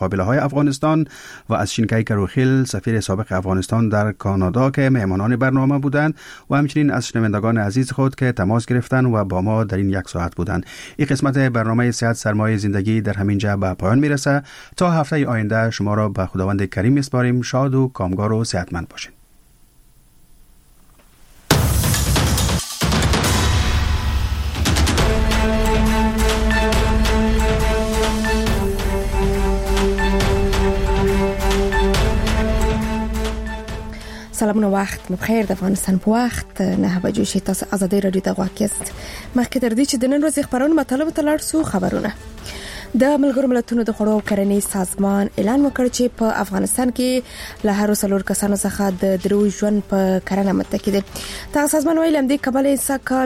قابله‌های افغانستان و از شینکای کروخیل سفیر سابق افغانستان در کانادا که مهمانان برنامه بودند و همچنین از شنوندگان عزیز خود که تماس گرفتن و با ما در این یک ساعت بودند. این قسمت برنامه صحت سرمایه زندگی در همینجا به پایان میرسه. تا هفته آینده شما را به خداوند کریم میسپاریم. شاد و کامگار و صحتمند باشین. سلامونه، وخت بخیر. د افغانستان په وخت 9 بجو شي. تاسو ازادي رادیو ته غواړئ مخکې تر دې چې د نن ورځې خبرونه مطلب ته لاړ شو. خبرونه د ملګرو ملتونو د خوړو او کرنې سازمان اعلان وکړ چې په افغانستان کې له هر 4 کسانو څخه د درو ژوند په کرنه متکی دي. دا سازمان ویل هم د کابل سکهال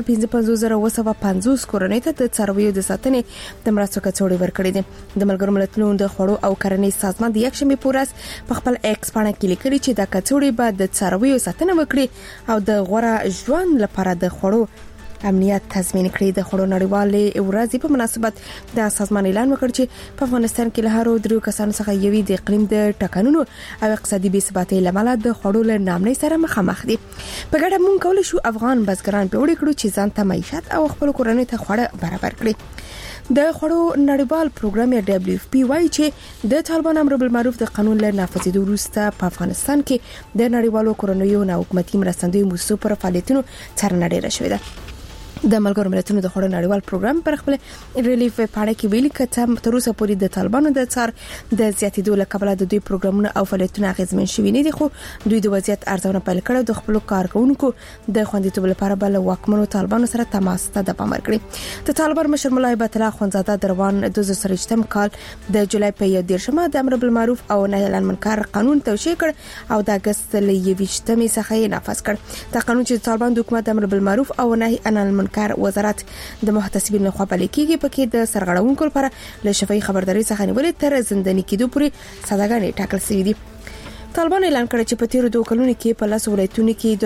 55,950 کورنۍ ته د څارویو د ساتنې د مرستو کڅوړې ورکړې دي. د ملګرو ملتونو د خوړو او کرنې سازمان د یکشنبه پورس په خپل ایکس باندې کې لیکلي چې د کڅوړې بعد د څارویو ساتنه وکړي او د غوړه ژوند لپاره د خوړو امنیت تضمین کړي. د خوړو نړیوالې ورځې په مناسبت د سازمان اعلان وکړ چې په افغانستان کې له هر 3 کسانو څخه یوې د اقلیم د ټکنونو او اقتصادي بې ثباتۍ لامل د خوړو له نامنۍ سره مخامخ دي. په ګډه موږ کولای شو افغان بزګران پیوړی کړو چې ځان ته معیشت او خپل کورنۍ ته خوړه برابر کړي. د خوړو نړیوال پروګرام WFP وايي چې د طالبان امر بالمعروف د قانون له نافذېدو وروسته په افغانستان کې د نړیوالو کورنیو نه حکومتي مرستندوی موسسو پر فعالیتونو څارنه ډیره شوې ده. د ملګرو ملتونو د خوړو نړیوال پروګرام پر خپل ریلیف پاڼه کې ویلي چې تر اوسه پورې د طالبانو د څار د زیاتېدو له کبله د دوی پروګرامونه او فعالیتونه اغیزمن شوي نه دي، خو دوی د وضعیت ارزونه پیل کړې د خپل کارکونکو د خوندیتوب لپاره بل واکمنو طالبانو سره تماس ته د پامر کړی. د طالبان مشر مولا هیبت الله اخوندزاده د روان 2023 کال د جولای په 13 د امر بالمعروف او نهی عن المنکر قانون توشیح کړ او د اگست ل 21 څخه یې نافذ کړ. دا قانون چې طالبان د حکومت امر بالمعروف او نهی عن المنکر وزارت د محتسبین لخوا پلي کیږي، پکې د سرغړونکو لپاره له شفاهي خبرداري څخه نیولې تر زنداني کېدو پورې سزاګانې ټاکل شوې دي. طالبان اعلان کړی چې په تیر 2 کلونو کې په لاس ولایتونو کې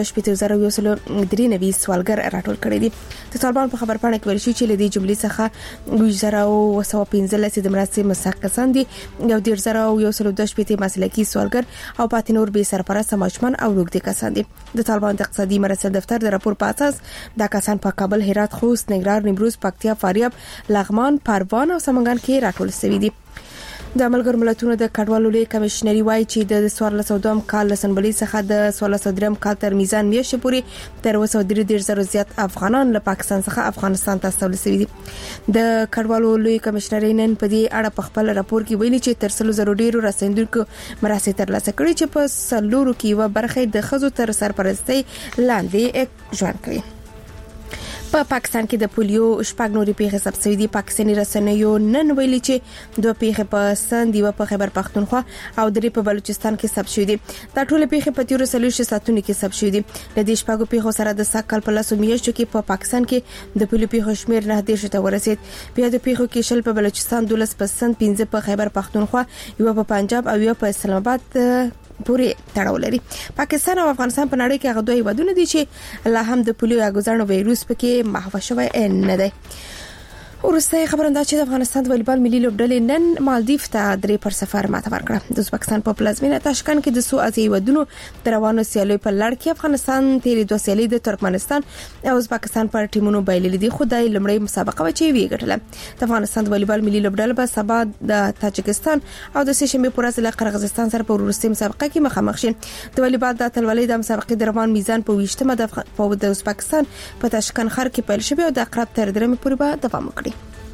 2,193 سوالګر راټول کړي دي. د طالبان په خبر پاڼه کې ویل شوی چې لدې جملې څخه 2,115 د مرستې مستحق کسان دي، یو 1,112 مسلکي سوالګر او پاتې نور به سرپرست ماشومان او روږدي کسان دي. د طالبان د اقتصادي مرستې دفتر د راپور په اساس دا کسان په کابل، هرات، خوست، ننګرهار، نیمروز، پکتیا، فاریاب، لغمان، پروان او سمنګان کې راټول شوي دي. د ملګرو ملتونو د کډوالو لوی کمشنري وايي چې د 1402 کال لسنبلي څخه د 1403 کال تر میزان میاشتې پورې تر 230,000 زیات افغانان له پاکستان څخه افغانستان ته استول شوي دي. د کډوالو لوی کمشنري نن په دې اړه په خپل راپور کې ویلي چې تر 100,000 ډیرو رسندونکو مرستې ترلاسه کړي چې په سلورو کې یو برخه د خزو تر سرپرستۍ لاندې ژوند کوي. په پاکستان کې د پولیو شپږ نورې پیښې ثبت شوې دي. پاکستاني رسنیو نن ویلي چې 2 پیښې په سند، یو په خیبر پختونخوا او 3 په بلوچستان کې ثبت شوې دي. دا ټول پیښې په تیرو 40 ساعتونو کې ثبت شوې دي. د دې شپږو پیښو سره د سکهال په لاسو میاشتو کې په پاکستان کې د پولیو پیښو شمیر 9 ته ورسید. بیا د پیښو کې 10 په بلوچستان، 12 په سند، 15 په خیبر پختونخوا، یو په پنجاب او یو په اسلام آباد پورې تړاو لري. پاکستان او افغانستان په نړۍ کې هغه دوه هیوادونه دي چې لا هم د پولیو یا ګزارنو وایروس پکې محو شوی نه دی. ورسته خبرنده چې د افغانستان د والیبال ملي لوبډلې نن مالدیف ته 3 پر سفر ماته ورکړه. د ازبکستان په پلازمینه تاشکند کې د سو ازي ودونو د روانو سیالیو په لړ کې افغانستان تیرې 2 سیالي د ترکمنستان او ازبکستان پر ټیمونو بایللې دي. خدای لمړی مسابقه و چې وی ګټله. د افغانستان د والیبال ملي لوبډله به سبا د تاجکستان او د سهشنبه پر ورځ له قرغیزستان سره په ورسته مسابقه کې مخامخ شي. د والیبال د اتلولۍ د مسابقې د روان میزان په 20مه د ازبکستان په تاشکند ښار کې پیل شوی او د اقرب تر 3مه پورې به دوام وکړي.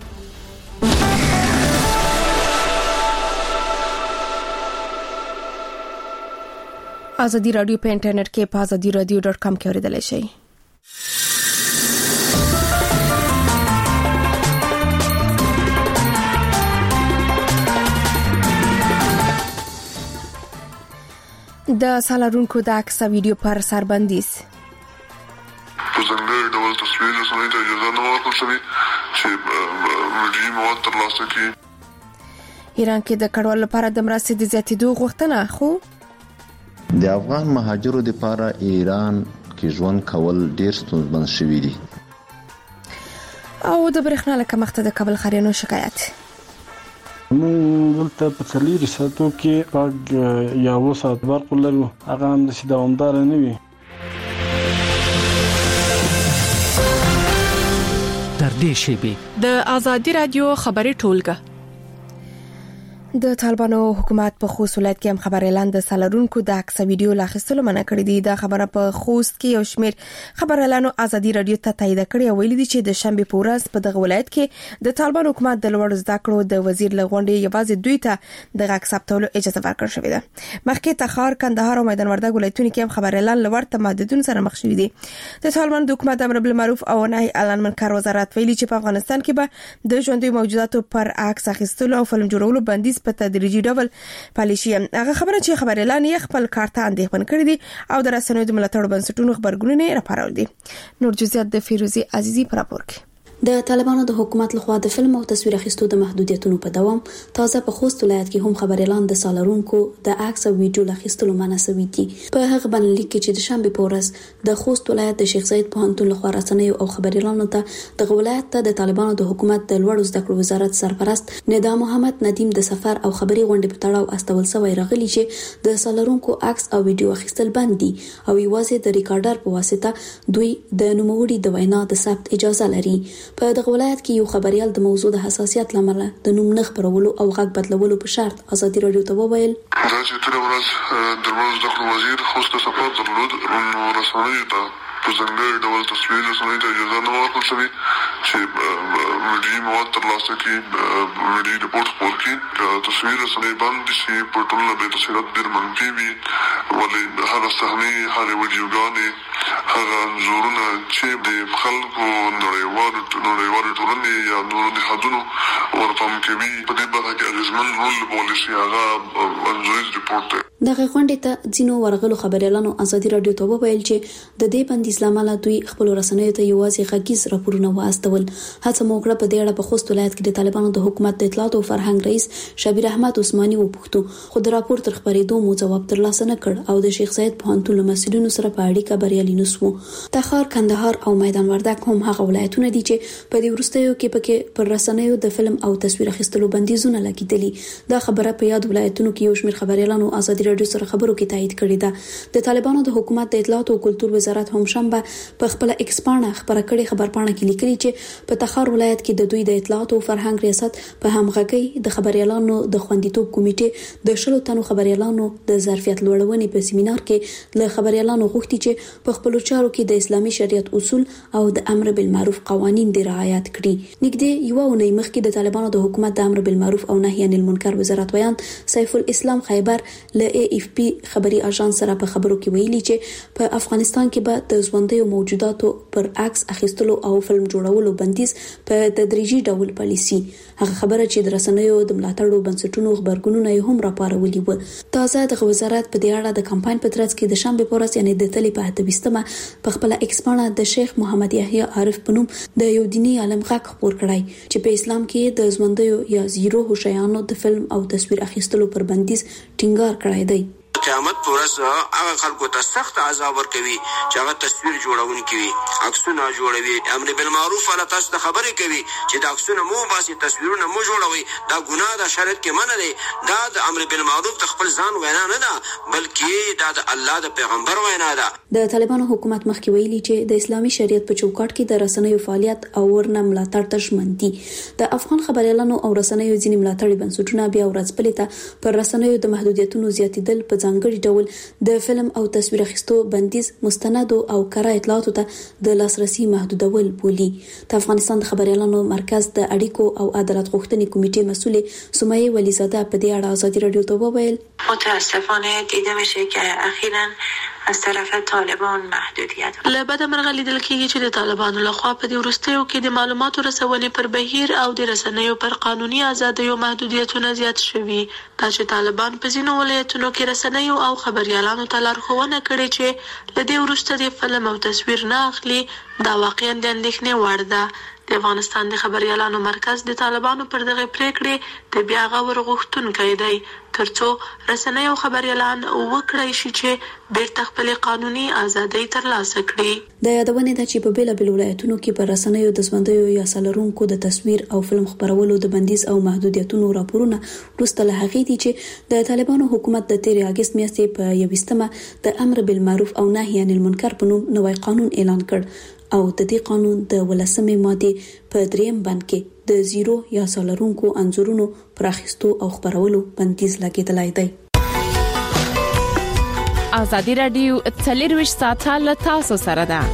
ازادي رادیو په انټرنیټ کې په azadiradio.com کې اوریدلای شئ. د سالارونکو د عکس ویډیو پر سربندیز په ځانګړي ډول تصویر رسنۍ ته اجازه نه ورکړل شوې چې ویډیو مواد ترلاسه کړي. ایران کې د کډوالو لپاره د مرستې د زیاتېدو غوښتنه، خو د افغان مهاجرو لپاره ایران کې ژوند کول ډیر ستونزمن شوي دي. او د برېښنا له کمښت د کابل ښاریانو شکایت. موږ دلته په څلوري ساعتو کې پاک یا 2 ساعت برق لرو، هغه هم د دوامدار نه وي. در دې شیبې د آزادي رادیو خبري ټولګه د طالبانو حکومت په خوست ولایت کې هم خبر اعلان د سالارونکو د عکس ویډیو لاخستلو منع کړی دی. دا خبره په خوست کې یو شمیر خبر اعلانو آزادي رادیو ته تایید کړی او ویلي دي چې د شنبه په ورځ په دغه ولایت کې د طالبانو حکومت د لوړ زده کړو د وزیر لغونډې یوازې دوی ته د عکس ثبتولو اجازه ورکړل شوې ده. مخکې تخار، کندهار او میدان وردګ ولایتونو کې هم خبر اعلان لورته محدودیتونو سره مخ شوی دي. د طالبانو د حکومت امر بالمعروف او نهي اعلان منکر وزارت ویلي چې په افغانستان کې به د ژوندۍ موجوداتو پر عکس اخیستلو او فلم جوړولو بندیز په تدریجي ډول پالیسي. هغه خبره چې خبر اعلان یې خپل کارته اندېښمن کړی دي او د رسنیو د ملاتړ بنسټونو خبرګونونه راپارول دي. نور جزئیات د فیروزي عزیزی پر راپور کې. د طالبانو د حکومت لخوا د فلم او تصویر اخیستو د محدودیتونو په دوام تازه په خوست ولایت کې هم خبر اعلان د سالارونکو د عکس او ویډیو اخیستلو منع شوی دی. په هغه باندې لیک چې د شنبه په ورځ د خوست ولایت د شیخ زاید پوهنتون لخوا رسنیو او خبر اعلان ته د ولایت ته د طالبانو د حکومت د لوړ زده کړو وزارت سرپرست ندا محمد ندیم د سفر او خبري غونډې په تړاو استول سوی راغلی چې د سالارونکو عکس او ویډیو اخیستل بند دي او یوازې د ریکارډر په واسطه دوی د نوموړي د وینا د ثبت اجازه لري. په دغه ولایت کې یو خبريال د موضوع د حساسیت لامل د نوم نه خبرولو او غږ بدلولو په شرط آزادي رادیو ته وویل دا چې تر ورځ د لوړ زده کړو وزیر خوست سفر درلود نو رسنیو ته په ځانګړي ډول تصویر رسنیو ته اجازه نه ورکړل شوې چې ملي مواد ترلاسه کړي، ملي رپورټ خپور کړي. تصویر رسنۍ باندې چې په ټولنه به تاثیرات ډېر منفي وي، ولې هغه صحنې، هغه ویډیوګانې، هغه انځورونه چې د خلکو نړیوالو ټولنې یا نورو نهادونو ورپام کوي په دې برخه کې اغېزمن رول لوبولی شي، هغه انځوریز رپورټ دی. دغه غونډې ته ځینو ورغلو خبر اعلانو آزادي رادیو ته وویل چې د دې بندیز لامل دوی خپل رسنیو ته یوازې غږیز راپورونه واستول. هڅه مو کړه په دې اړه په خوست ولایت کې د طالبانو د حکومت د اطلاعات او فرهنګ رئیس شبیر احمد عثماني وپوښتو، خو د راپور تر خبرېدو مو جواب ترلاسه نه کړ او د شیخ زاید پوهنتون له مسؤلینو سره په اړیکه بریالي نشو. تخار، کندهار او میدان وردګ هم هغه ولایتونه دي چې په دې وروستیو کې پکې پر رسنیو د فلم او تصویر اخیستلو بندیزونه لګیدلي. دا خبره په یاد ولایتونو کې یو شمېر خبر اعلانو آزادي رادیو سره خبرو کې تایید کړې ده. د طالبانو د حکومت د اطلاعات او کلتور وزارت هم شنبه په خپل ایکس پاڼه خبره کړې خبرپاڼه کې لیکلي چې په تخار ولایت کې د دوی د اطلاعات او فرهنګ ریاست په همغږي د خبر اعلانو د خوندیتوب کمیټې د 10 تنو خبر اعلانو د ظرفیت لوړونې په سیمینار کې له خبر اعلانو غوښتي چې په خپل چارو کې د اسلامي شریعت اصول او د امر بالمعروف قوانين د رعایت کړي. نږدې یو اونۍ مخکې د طالبانو د حکومت د امر بالمعروف او نهي عن المنکر وزارت ویان سیف الاسلام خیبر له AFP خبري اژانس سره په خبرو کې ویلي چې په افغانستان کې به د ژوندۍ موجوداتو پر عکس اخیستلو او فلم جوړولو بندیز په تدریجي ډول پالیسي. هغه خبره چې د رسنیو د ملاتړو بنسټونو خبرګونونه هم راپارولي و. تازه د وزارت په دې اړه د کمپاین په ترڅ کې د شنبه په ورځ یعنی د تلې په 28مه په خپل ایکس پاڼه د شیخ محمد یحیی عارف پنوم د یو دینی عالم غږ خبر کړی چې په اسلام کې د ژوندۍ یا زیرو هوشیانو د فلم او تصویر اخیستلو پر بندیز ټینګار کړی دی. قیامت پر ورځ هغه خلکو ته سخت عذاب ورکوي چې هغه تصویر جوړونکي وي، عکسونه جوړوي، امر بالمعروف ولا تاسو ته خبرې کوي چې دا عکسونه مو باسي، تصویرونه مو جوړوي. دا ګناه ده، شریعت کې منع دی. دا د امر بالمعروف د خپل ځان وینا نه ده، بلکې دا د الله د پیغمبر وینا ده. د طالبانو حکومت مخکې ویلي چې د اسلامي شریعت په چوکاټ کې د رسنیو فعالیت او ورنه ملاتړ ته ژمن دي. د افغان خبر اعلانو او رسنیو ځینې ملاتړي بنسټونه بیا ورځپلې ته پر رسنیو د محدودیتونو زیاتیدل په ځانګړي ډول د فلم او تصویر اخیستو بندیز مستند او کره اطلاعاتو ته د لاسرسي محدودول بولي. د افغانستان د خبر اعلانو مرکز د اړیکو او عدالت غوښتنې کمیټې مسؤل سمیه ولیزاده په دې اړه آزادي رادیو ته وویل متاسفانه دیده میشه که اخیراً از طرف طالبان محدودیت لبد مرغلي دل کېږي چې د طالبانو لخوا په دې وروستیو کې د معلوماتو رسونې پر بهیر او د رسنیو پر قانوني ازادیو محدودیتونه زیات شوي. دا چې طالبان په ځینو ولایتونو کې رسنیو او خبريالانو ته لارښوونه کړې چې له دې وروسته د فلم او تصویر نه اخلي، دا واقعا د اندېښنې وړ ده. د افغانستان د خبريالانو مرکز د طالبانو پر دغه پریکړې د بیا غور غوښتونکی دی. ترڅو رسنۍ او خبريالان وکړای شي چې بیرته خپل قانوني ازادي ترلاسه کړي. د یادونه ده چې په بیلابیل ولایتونو کې پر رسنیو د ژوندیو یا سالرونکو د تصویر او فلم خبرولو د بندیز او محدودیتونو راپورونه وروسته له هغې دي چې د طالبانو حکومت د 13 اگست میاشتې په 21مه د امر بالمعروف او نهي عن المنکر په نوم نوی قانون اعلان کړ او د دې قانون د 18مې ماده په 3م بند کې د زیرو یا سالرونکو انځورونو پراخستو او خبرولو بندیز لګیدلای دی. ازادي رادیو 24 ساعته له تاسو سره ده.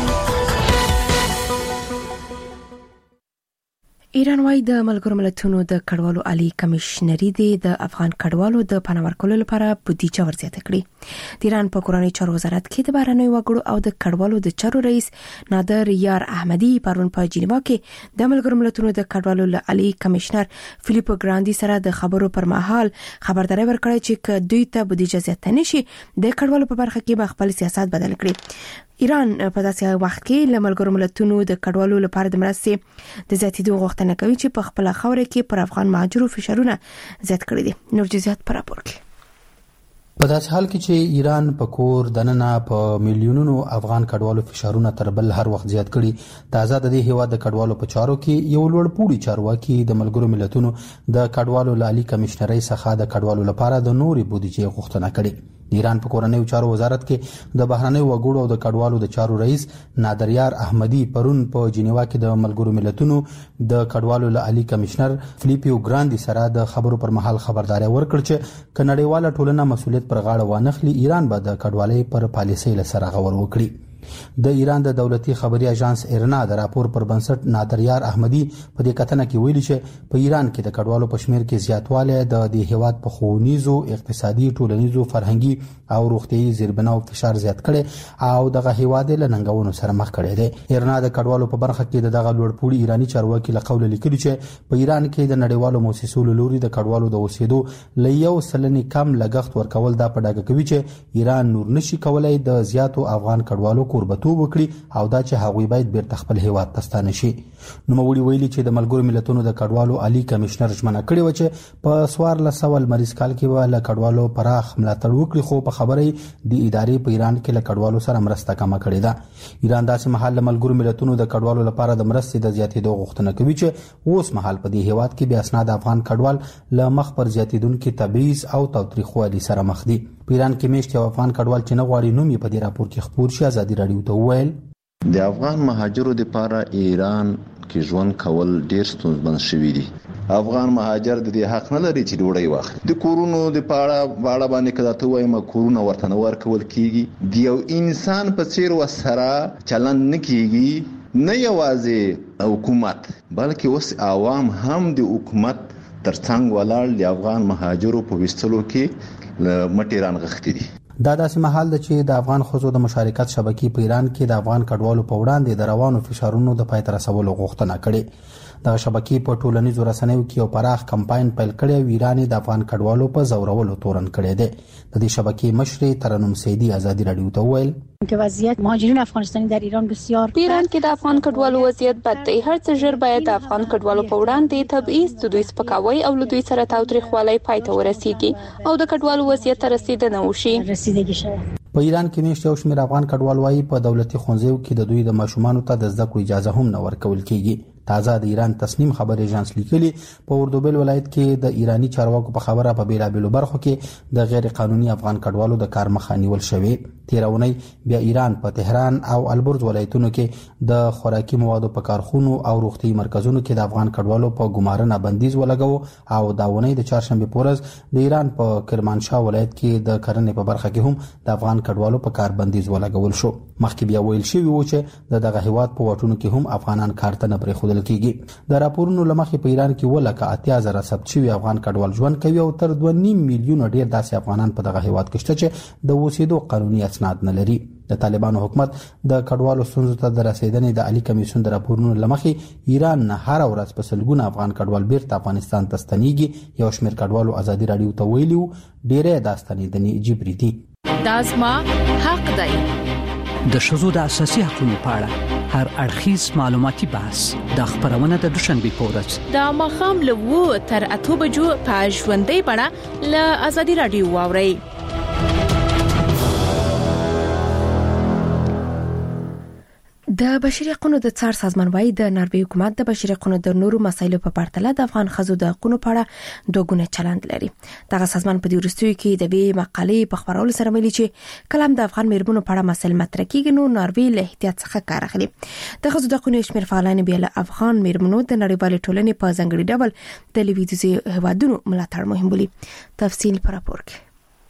ایران وايي د ملګرو ملتونو د کډوالو عالی کمشنري د افغان کډوالو د پناه ورکولو لپاره بودیجه ورزیاته کړې. د ایران په کورنۍ چارو وزارت کې د بهرنیو وګړو او د کډوالو د چارو رئیس نادر یار احمدي پرون په جنیوا کې د ملګرو ملتونو د کډوالو عالی کمشنر فلیپو ګراندي سره د خبرو پر مهال خبرداري ورکړه چې دوی ته بودیجه زیاته نشي د کډوالو په برخه کې خپل سیاست بدل کړي. ایران په داسې وخت کې له ملګرو ملتونو د کډوالو لپاره د مرستې د زیاتېدو غوښتنه کوي چې په خپل خوره کې پر افغان مهاجرو فشارونه زیات کړي دي. نور جزئیات پر راپور کې. په داسې حال کې چې ایران په کور دننه په میلیونونو افغان کډوالو فشارونه تر بل هر وخت زیات کړي، د آزاد دي هیواد د کډوالو په چارو کې یو لوړ پوړي چارواکي د ملګرو ملتونو د کډوالو عالی کمشنري څخه د کډوالو لپاره د نوري بودیجې غوښتنه کړي. د ایران په کورنۍ چارو وزارت کې د بهرنیو وګړو او د کډوالو د چارو رئیس نادر یار احمدي پرون په جنیوا کې د ملګرو ملتونو د کډوالو عالی کمشنر فلیپو ګراندي سره د خبرو پر مهال خبرداري ورکړه چې کنړیواله ټولنه مسؤلیت پر غاړه وانخلي، ایران به د کډوالۍ پر پالیسۍ لسره غور وکړي. د ایران د دولتي خبري اژانس ایرنا د راپور پر بنسټ نادر یار احمدي په دې کتنه کې ویلي چې په ایران کې د کډوالو په شمیر کې زیاتوالی د دې هیواد په ښوونیزو، اقتصادي، ټولنیزو، فرهنګي او روغتيایي زیربناو فشار زیات کړي او دغه هیواد له ننګونو سره مخ کړي دي. ایرنا د کډوالو په برخه کې دغه لوړ پوړي ایرانی چارواکي له قول لیکلي چې په ایران کې د نړیوالو مؤسسو لوري د کډوالو د اوسېدو ل 1% کم لګښت ورکول دا په ډاګه کوي چې ایران نور نشي کولای د زیاتو افغان کډوالو کوربتوب وکړي او دا چې هغوی باید بیرته خپل هیواد ته ستانه شي. نو موري ویلي چې د ملګرو ملتونو د کډوالو عالی کمشنر ژمنه کړې و چې په 1400 مریض کال کې ول کډوالو پراخ ملاتړ وکړي، خو په خبرې د ادارې په ایران کې له کډوالو سره مرسته کمه کړې ده. ایران داسې مهال له ملګرو ملتونو د کډوالو لپاره د مرستې د زیاتېدو غوښتنه کوي چې اوس مهال په دې هیواد کې بیا اسناد افغان کډوال له مخ پر زیاتېدونکو تبعیض او تاوتریخوالي سره مخ دي. په ایران کې میشت یو افغان کډوال چې نه غواړي نوم یې په دې راپور کې خپور شي ازادي رادیو ته وویل د افغان مهاجرو لپاره ایران کې ژوند کول ډیر ستونزمن شوی دی. افغان مهاجر د دې حق نه لري چې ډوډۍ واخلي. د کورونو د پاړه باندې کده ته وایم کورونه ورته نه ورکول کیږي. د یو انسان په څیر وسره چلند نه کیږي، نه یوازې حکومت بلکې اوس عوام هم د حکومت ترڅنګ ولاړ د افغان مهاجرو په وستلو کې مټی رانغښتي دي. دا داسې محل ده چې د افغان ښځو د مشارکت شبکې په ایران کې د افغان کډوالو په وړاندې د روانو فشارونو د پای ته رسولو غوښتنه کړې. د شبکې په ټولنیزو رسنیو کې یو پراخ کمپاین پیل کړی او ایران د افغان کډوالو په زورولو تورن کړی دی. د دې شبکې مشرې ترنم سیدی ازادي رادیو ته وویل که وضعیت مهاجرین افغانستانی در ایران بسیار په ایران کې د افغان کډوالو وضعیت بد دی. هر څه ژر باید د افغان کډوالو په وړاندې تبعیض، د دوی سپکاوی او له دوی سره تاوتریخوالی پای ته ورسیږي او د کډوالو وضعیت ته رسیدنه وشي. په ایران کې میشت یو شمېر افغان کډوال وايي په دولتي ښوونځیو کې د دوی د ماشومانو ته د زده کړو اجازه هم نه ورکول کیږي. تازه د ایران تصنیم خبري اژانس لیکلي په اردوبیل ولایت کې د ایرانی چارواکو په خبره په بیلابیلو برخو کې د غیر قانوني افغان کډوالو د کار مخه نیول شوی. تیرونی بیا ایران په تهران او البرز ولایتونو کې د خوراکي موادو په کارخونو او روغتي مرکزونو کې د افغان کډوالو په ګمارنه بندیز ولګاو او داونی د چهارشنبه پورز د ایران په کرمانشاه ولایت کې د کرنې په برخه کې هم د افغان کډوالو په کار بندیز ولګول شو. مخکې بیا ویل شوی و چې دغه هیواد په واټونو کې هم افغانان کار ته نه پرېښودل کیږي. د راپورونو لمخې په ایران کې ولکه 80,000 ثبت شوي افغان کډوال ژوند کوي او تر 2.5 میلیونه ډیر داسې افغانان په دغه هیواد کې شته چې د اوسېدو قانوني اسناد نه لري. د طالبانو حکومت د کډوالو ستونزو ته د رسیدنې د عالی کمیسیون د راپورونو لمخې ایران نه هر ورځ په سلګونه افغان کډوال بیرته افغانستان ته ستنېږي. یو شمېر کډوالو ازادي رادیو ته ویلي ډېری دا ستنېدنې جبري دي. دا زما حق دی. د ښځو د اساسي حقوقو په اړه هر اړخیز معلوماتي بحث د خبرونه د دوشنبه پورز د ماخام له 2 تر 8 بجو په ژوندۍ بڼه له ازادي رادیو واوري. د بشري حقوقو د څار سازمان وايي د ناروې حکومت د بشري حقوقو د نورو مسایلو په پرتله د افغان ښځو د حقوقو په اړه دوګونه چلند لري. دغه سازمان په دې وروستیو کې د وی مقالې په خبرولو سره ویلي چې کلام د افغان میرمنو په اړه مسایل مطرح کیږي نو ناروې له احتیاط څخه کار اخلي. د ښځو د حقوقو شمیر فعالان بیا له افغان میرمنو د نړیوال ټولنې په ځانګړي ډول د لویدیځي هیوادونو ملاتړ مهم بولي. تفصیل پر راپور کې.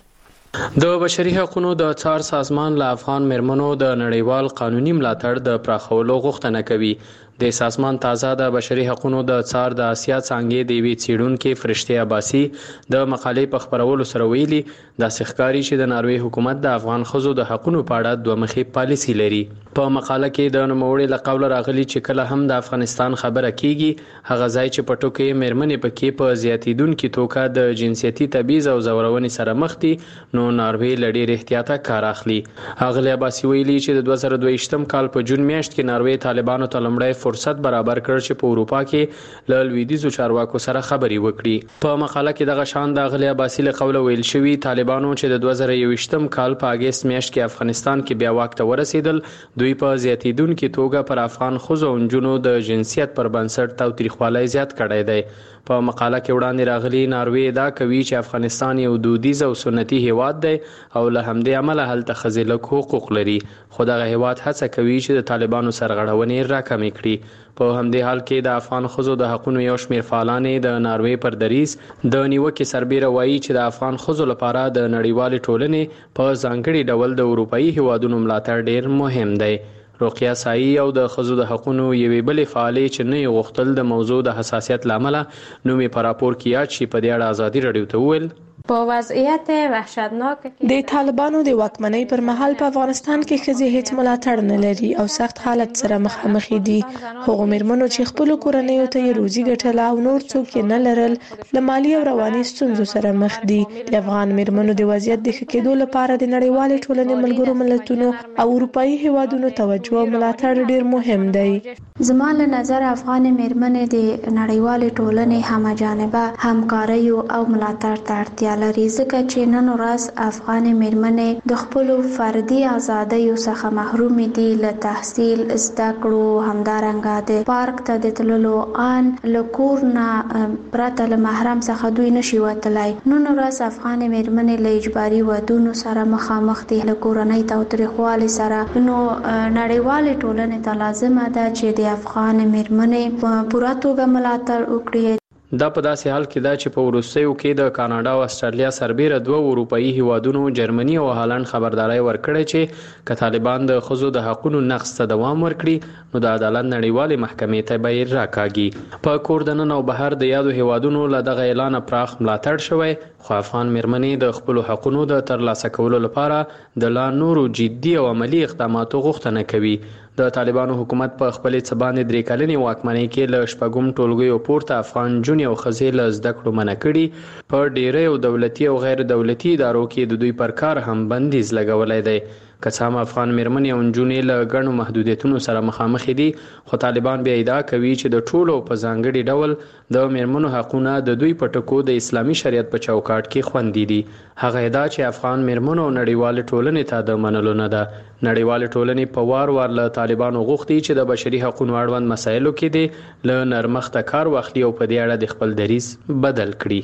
د بشري حقوقو د څار سازمان له افغان میرمنو د نړیوال قانوني ملاتړ د پراخولو غوښتنه کوي. د سازمان تازه د بشري حقوقو د څار د آسیا څنګه دی وی چیرونکو فرشته عباسی د مقالې په خبرولو سره ویلي د سخکاری چې د ناروې حکومت د افغان خزو د حقوقو په اړه دوه مخي پالیسی لري. په مقاله کې د نوموړي له قوله راغلي چې کله هم د افغانستان خبره کیږي هغه ځای چې په ټوکې میرمنې پکې په زیاتیدونکو توګه د جنسيتي تبعیض او زورونې سره مخ دي نو ناروې لړۍ احتیاطه کار اخلي. هغه عباسی ویلي چې د 2022م کال په جون میاشت کې ناروې طالبانو ته لمړی فرصت برابر کړ چې په اروپا کې له لویدیځو چارواکو سره خبري وکړي. په مقاله کې دغه شان د غلې عباسی له قوله ویل شوی طالبانو چې د 2021م کال په اگست میاشت کې افغانستان کې بیا واک ته ورسېدل دوی په زیاتیدونکو توګه پر افغان خزو او جنونو د جنسیت پر بنسټ تاوتریخوالي زیات کړی دی. په مقاله کې وړاندې راغلي ناروې دا کوي چې افغانستان یو دودیز او سنتي هیواد دی او له همدې عمله هلته خزیلک حقوق لري خو دغه هیواد هڅه کوي چې د طالبانو سرغړونې راکمې کړي. په همدې حال کې د افغان خزو د حقوقو یو شمېر فعالانې د ناروې پر دریز د نیوکې سربېره وایي چې د افغان خزو لپاره د نړیوال ټولنې په ځانګړي ډول د اروپאי هیوادونو ملاتړ ډیر مهم دی. روقیه سایی او د خزو د حقوقو یوې بلې فعالې چې نه غوښتل د موضوع د حساسیت لامل نومي پر راپور کې یاد شي په دې اړه ازادي رادیو ته ویل په وضعیت وحشتناک د طالبانو د واکمنۍ پر مهال په افغانستان کې ښځې هیڅ ملاتړ نه لري او سخت حالت سره مخامخ دي. هغه میرمنو چې خپل کورنۍ ته روزي ګټله او نور څوک نه لرل له مالی او رواني ستونزو سره مخ دي. د افغان میرمنو د وضعیت د ښه کېدو لپاره د نړیوال ټولنې ملګرو ملتونو او اروپאי هیوادونو توجه او ملاتړ ډیر مهم دی. زما له نظر افغان میرمنې د نړیوال ټولنې همجانبه همکاري او ملاتړ ته اړتیا لري ځکه چې نن ورځ افغان میرمنې د خپل فردي ازادۍ څخه محروم دي له تحصیل زده کړو همدارنګه د پارک ته د تللو ان له کور نه پرته له محرم څخه دوی نشي وتلای. نن ورځ افغان میرمنې له اجباري ودونو سره مخامخ دي له کورنۍ تاوتریخوالي سره نو نړیوال ټولنې ته لازمه ده چې د افغان میرمنې په پوره توګه ملاتړ وکړي. دا په داسې حال کې دا چې په وروستیو کې د کاناډا او استرالیا سربېره دوه اروپאי هیوادونو جرمني او هالند خبرداري ورکړې چې که طالبان د خزو د حقوقو نقض ته دوام ورکړي نو د عدالت نړیوالې محکمې ته به یې راکاږي. په کور دننه او بهر د یادو هیوادونو له دغه اعلان پراخ ملاتړ شوی خو افغان میرمنې د خپل حقوقو د ترلاسه کولو لپاره د لا نورو جدي او عملی اقداماتو غوښتنه کوي. د طالبانو حکومت په خپل څبانې درې کلنې واکمنۍ کې له شپږم ټولګیو پورته افغان جون او خزې له زده کړو منع کړي. په ډیری او دولتي او غیر دولتي ادارو کې د دوی پر کار هم بندیز لګولای دی. که څه هم افغان میرمنې او نجونې له ګڼو محدودیتونو سره مخامخ دي خو طالبان بیا ادعا کوي چې د ټولو په ځانګړي ډول د میرمنو حقوقونه د دوی په ټکو د اسلامي شریعت په چوکاټ کې خوندي دي. هغه ادعا چې افغان میرمنو نړیوال ټولنې ته د منلو نه ده. نړیوال ټولنې په وار وار له طالبانو غوښتي چې د بشري حقوقو اړوند مسایلو کې دي له نرمښت کار واخلي او په دې اړه د خپل دریځ بدل کړي.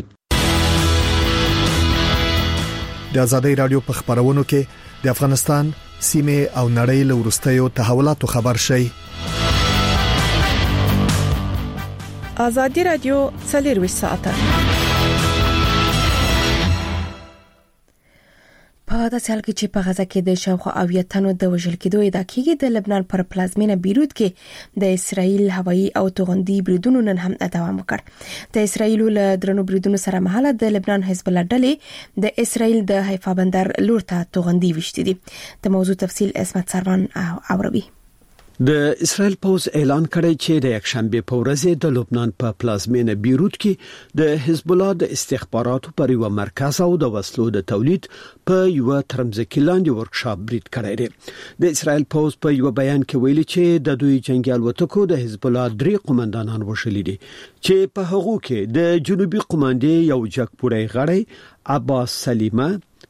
د آزادۍ رادیو په خبرونو کې د افغانستان سیمه او نړۍ له ورستیو تحولاتو خبر شي. آزادۍ رادیو 24 ساعته په داسې حال کې چې په غزه کې د شاوخوا 80 تنو د وژل کېدو ادعا کېږي د لبنان پر پلازمینه بیروت کې د اسرایل هوایي او توغندي بریدونو نن هم دوام وکړ. د اسرایل له درنو بریدونو سره مهاله د لبنان حزب الله ډلې د اسرایل د حیفا بندر لور ته توغندي وشتي دي. د موضوع تفصیل اسمت سروان اوروي. د اسرائیل پوز اعلان کړی چې د یکشنبه په ورځ د لبنان په پلازمینه بیروت کې د حزب الله د استخباراتو پر یو مرکز او د وسلو د تولید په یو ترمځکي لاندې ورکشاپ برید کړی دی. د اسرائیل پوز په یو بیان کې ویلي چې د دوی جنگي الوتکو د حزب الله 3 قومندانان وشلي دي چې په هغه کې د جنوبي قوماندې یو جګپوړی غړی عباس سلیمه،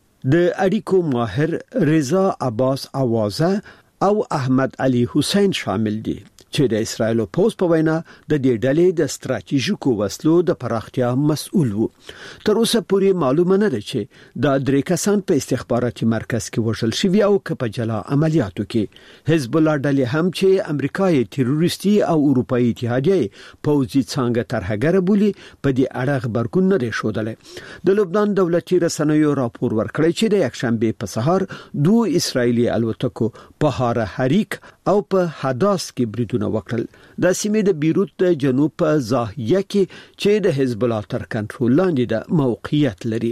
د اړیکو ماهر رضا عباس اوازه او احمد علي حسین شامل دي چې د اسرائیل پوز په وینا د دې ډلې د ستراتیژیکو وسلو د پراختیا مسؤل وو. تر اوسه پورې معلومه نه ده چې دا 3 کسان په استخباراتي مرکز کې وژل شوي او په جلا عملیاتو کې حزب الله ډلې هم چې امریکایي تروریستي او اروپאי اتحادیه پوځي څنګه ترهګر بولی په دې اړه خبرګون نه شودلې. د لبنان دولتي رسنیو راپور ورکړی چې د یکشنبه په سهار 2 اسرایلی الوتکو په هاره حریک او په حداس کې بریدونه وکړل. د سیمې د بیروت د جنوب په زاهیه کې چې د حزب الله تر کنټرول لاندې د موقعیت لري.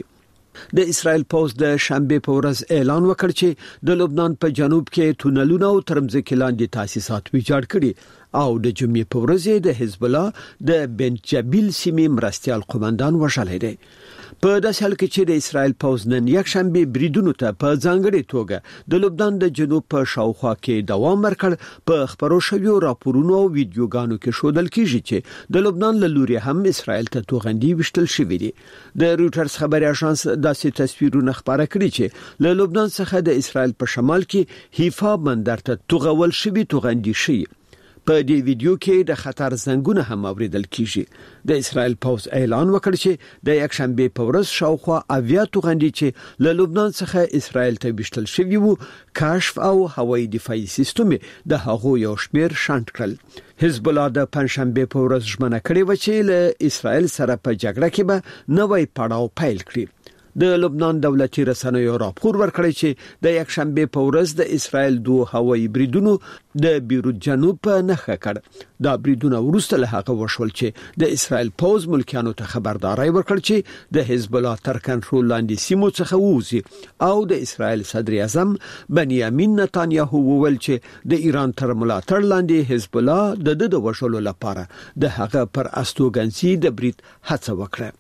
د اسرائیل پوز د شنبه په ورځ اعلان وکړ چې د لبنان په جنوب کې تونلونه او ترمځکي لاندې تاسیسات ویجاړ کړي او د جمعې په ورځ د حزب الله د بنت جبیل سیمې مرستيال قومندان وشلې دي. په داسې حال کې چې د اسرائیل پوز نن یکشنبه بریدونو ته په ځانګړي توګه د لبنان د جنوب په شاوخوا کې دوام ورکړ، په خبرو شویو راپورونو او ویډیوګانو کې شودل کیږي چې د لبنان له لوري هم اسرائیل ته توغندي وشتل شوې دي. د رويټرز خبري اژانس داسې تصویرونه خبره کړي چې له لبنان څخه د اسرائیل په شمال کې حیفا بندر ته توغول شوی توغندي شي. په دې ویډیو کې د خطر زنګونه هم اوریدل کیږي. د اسرائیل پوز اعلان وکړ چې د یکشنبه په ورځ شاوخوا اویا توغندي چې له لبنان څخه اسرائیل ته وشتل شوی وو کشف او هوایي دفاعي سیستم د هغو یو شمیر شانت کړل. حزب الله د پنځشنبه په ورځ ژمنه کړې و چې له اسرائیل سره په جګړه کې به نوې پړاو پیل کړي. د لبنان دولتي رسنیو راپور ورکړی چې د یکشنبه په ورځ د اسرائیل 2 هوایي بریدونو د بیروت جنوب په نخښه کړ. دا بریدونه وروسته له هغه وشول چې د اسرائیل پوز ملکیانو ته خبرداري ورکړ چې د حزب الله تر کنټرول لاندې سیمو څخه ووځي او د اسرائیل صدر اعظم بنیامین نتانیاهو وویل چې د ایران تر ملاتړ لاندې حزب الله د وشلو لپاره د هغه پر استوګنځي د برید هڅه وکړه.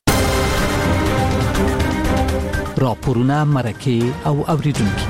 راپورونه مرکه او اوریدونکو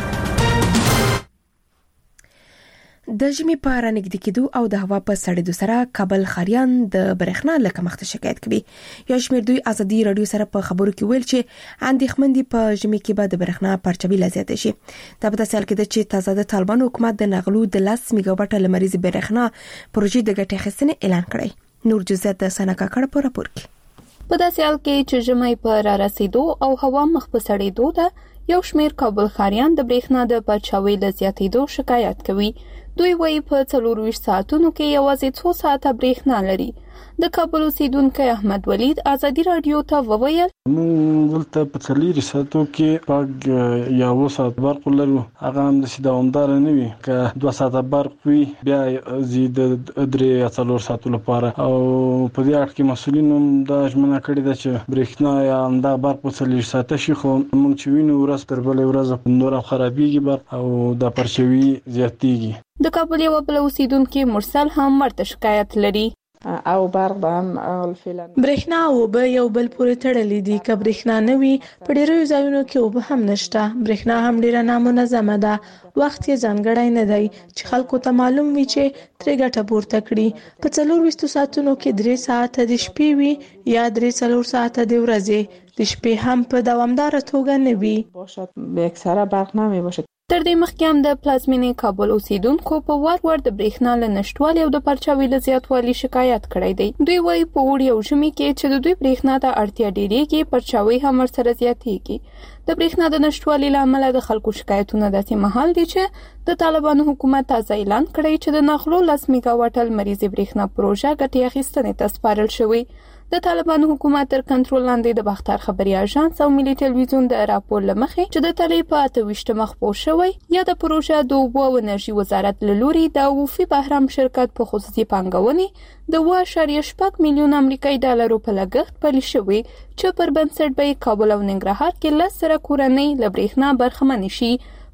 د ژمي په رانګدې کېدو او د هوا په سړېدو سره کابل خاریان د برېښنا له کمښت شکایت کوي. یو شمېر دوی ازادي رادیو سره په خبرو کې ویل چې اندېښمن دي په ژمي کې به د برېښنا پرچاوي لا زیاته شي. دا په داسې حال کې ده چې تازه د طالبان حکومت د نغلو د 10 میگاواټ لمریزې برېښنا پروژې د ګټې اخیستنې اعلان کړی. نور جزئیات د سنا کاکړ په راپور کې. په داسې حال کې چې ژمي په را رسیدو او هوا مخ په سړېدو ده، یو شمېر کابل خاریان د برېښنا د پرچاوي له زیاتېدو شکایت کوي. دوی وایي په 24 ساعتونو کې یوازې 2 ساعته برېښنا لري. د کابل اوسیدونکو احمد ولید ازادي رادیو ته وویل موږ دلته په 24 ساعتو کې پاک یا 2 ساعت برق لرو، هغه هم د دوامدار نه وي. که 2 ساعته برق وي بیا زید 3 یا 4 ساعتو لپاره. او په دې اړه کې مسؤلین هم دا ژمنه کړې ده چې برېښنا یا دا برق په 24 ساعته شي، خو موږ چې وینو ورځ تر بلې ورځ نور خرابېږي برق او د پرچاوي زیاتېږي. د کابل یو بل اوسیدونکو مرسل هم ورته شکایت لري. او برق هم فعلا برېښنا او به یو بل پورې تړلې دي. که برېښنا نه وي په ډېرو ځایونو کې اوبه هم نشته. برېښنا هم ډېره نامنظمه ده، وخت یې ځانګړی نه دی چې خلکو ته معلوم وي چې ترې ګټه پورته کړي. په 24 ساعتونو کې 3 ساعته د شپې وي یا 3-4 ساعته د ورځې. د شپې هم په دوامدار توګه نه وي. به اکثره برق نمی باشه. تر دې مخکې هم د پلازمینې کابل اوسیدونکو په وار د برېښنا له نشټوالي او د پرچاوي له زیاتوالي شکایت کړی دی. دوی وایي په اوړي او ژمي کې چې د دوی برېښنا ته اړتیا ډېرېږي، پرچاوي هم ورسره زیاتېږي. د برېښنا د نشټوالي له امله د خلکو شکایتونه داسې مهال دي چې د طالبانو حکومت تازه اعلان کړی چې د نغلو 10 میگاواټ لمریزې برېښنا پروژه ګټې اخیستنې ته سپارل شوې. د طالبانو حکومت تر کنټرول لاندې د باختر خبري اژانس او ملي ټلویزیون د راپور لمخې چې د تلې په 28 مخ پور شوی یا د پروژه د اوبو او انرژي وزارت له لوري د وفي بهرام شرکت په خصوصي پانګونې د 1.8 میلیون امریکایي ډالرو په لګښت پلي شوی چې پر بنسټ به کابل او ننګرهار کې 10 کورنۍ له برېښنا برخمن شي.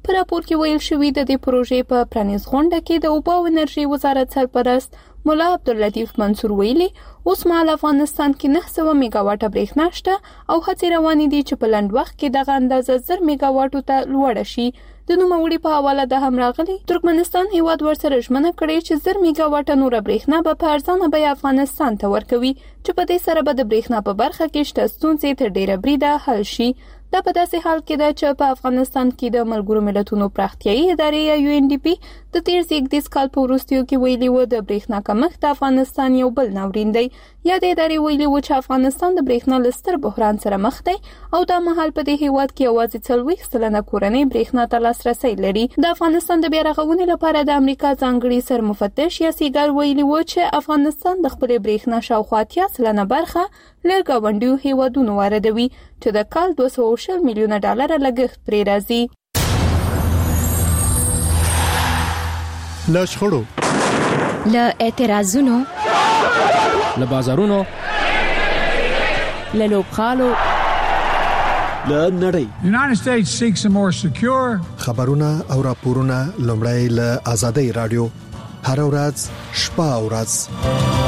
په راپور کې ویل شوی د دې پروژې په پرانیز غونډه کې د اوبو او انرژي وزارت سرپرست مولا عبداللطیف منصور ویلي اوس مهال افغانستان کې 900 میگا واټه برېښنا شته او هڅې روانې دي چې په لنډ وخت کې دغه اندازه 1000 میگا واټو ته لوړه شي. د نوموړي په حواله د هم راغلي ترکمنستان هیواد ورسره ژمنه کړې چې 1000 میگا واټه نور برېښنا به په ارزانه بیه افغانستان ته ورکوي چې په دې سره به د برېښنا په برخه کې شته ستونزې تر ډیره بریده حل شي. دا په داسې حال کې ده چې په افغانستان کې د ملګرو ملتونو پراختیایي ادارې یا UNDP د تیر زیږدیز کال په وروستیو کې ویلي و د برېښنا کمښت د افغانستان یو بل ناورین دی. یا د ادارې ویلي و چې افغانستان د برېښنا له ستر بحران سره مخ دی او دا مهال په دې هیواد کې یوازې 40% کورنۍ برېښنا ته لاسرسی لري. د افغانستان د بیا رغونې لپاره د امریکا ځانګړي سرمفتش یا سیګار ویلي و چې افغانستان د خپل برېښنا شاوخوا 80% برخه له ګاونډیو هیوادونو واردوي چې د کال 220 میلیونه ډالر لګښت پرې راځي. له شخړو، له اعتراضونو، له بازارونو، له لوبغالو، له نړۍ. United States seeks a more secure. خبرونه او راپورونه لومړی له آزادۍ رادیو هر ورځ شپه او ورځ.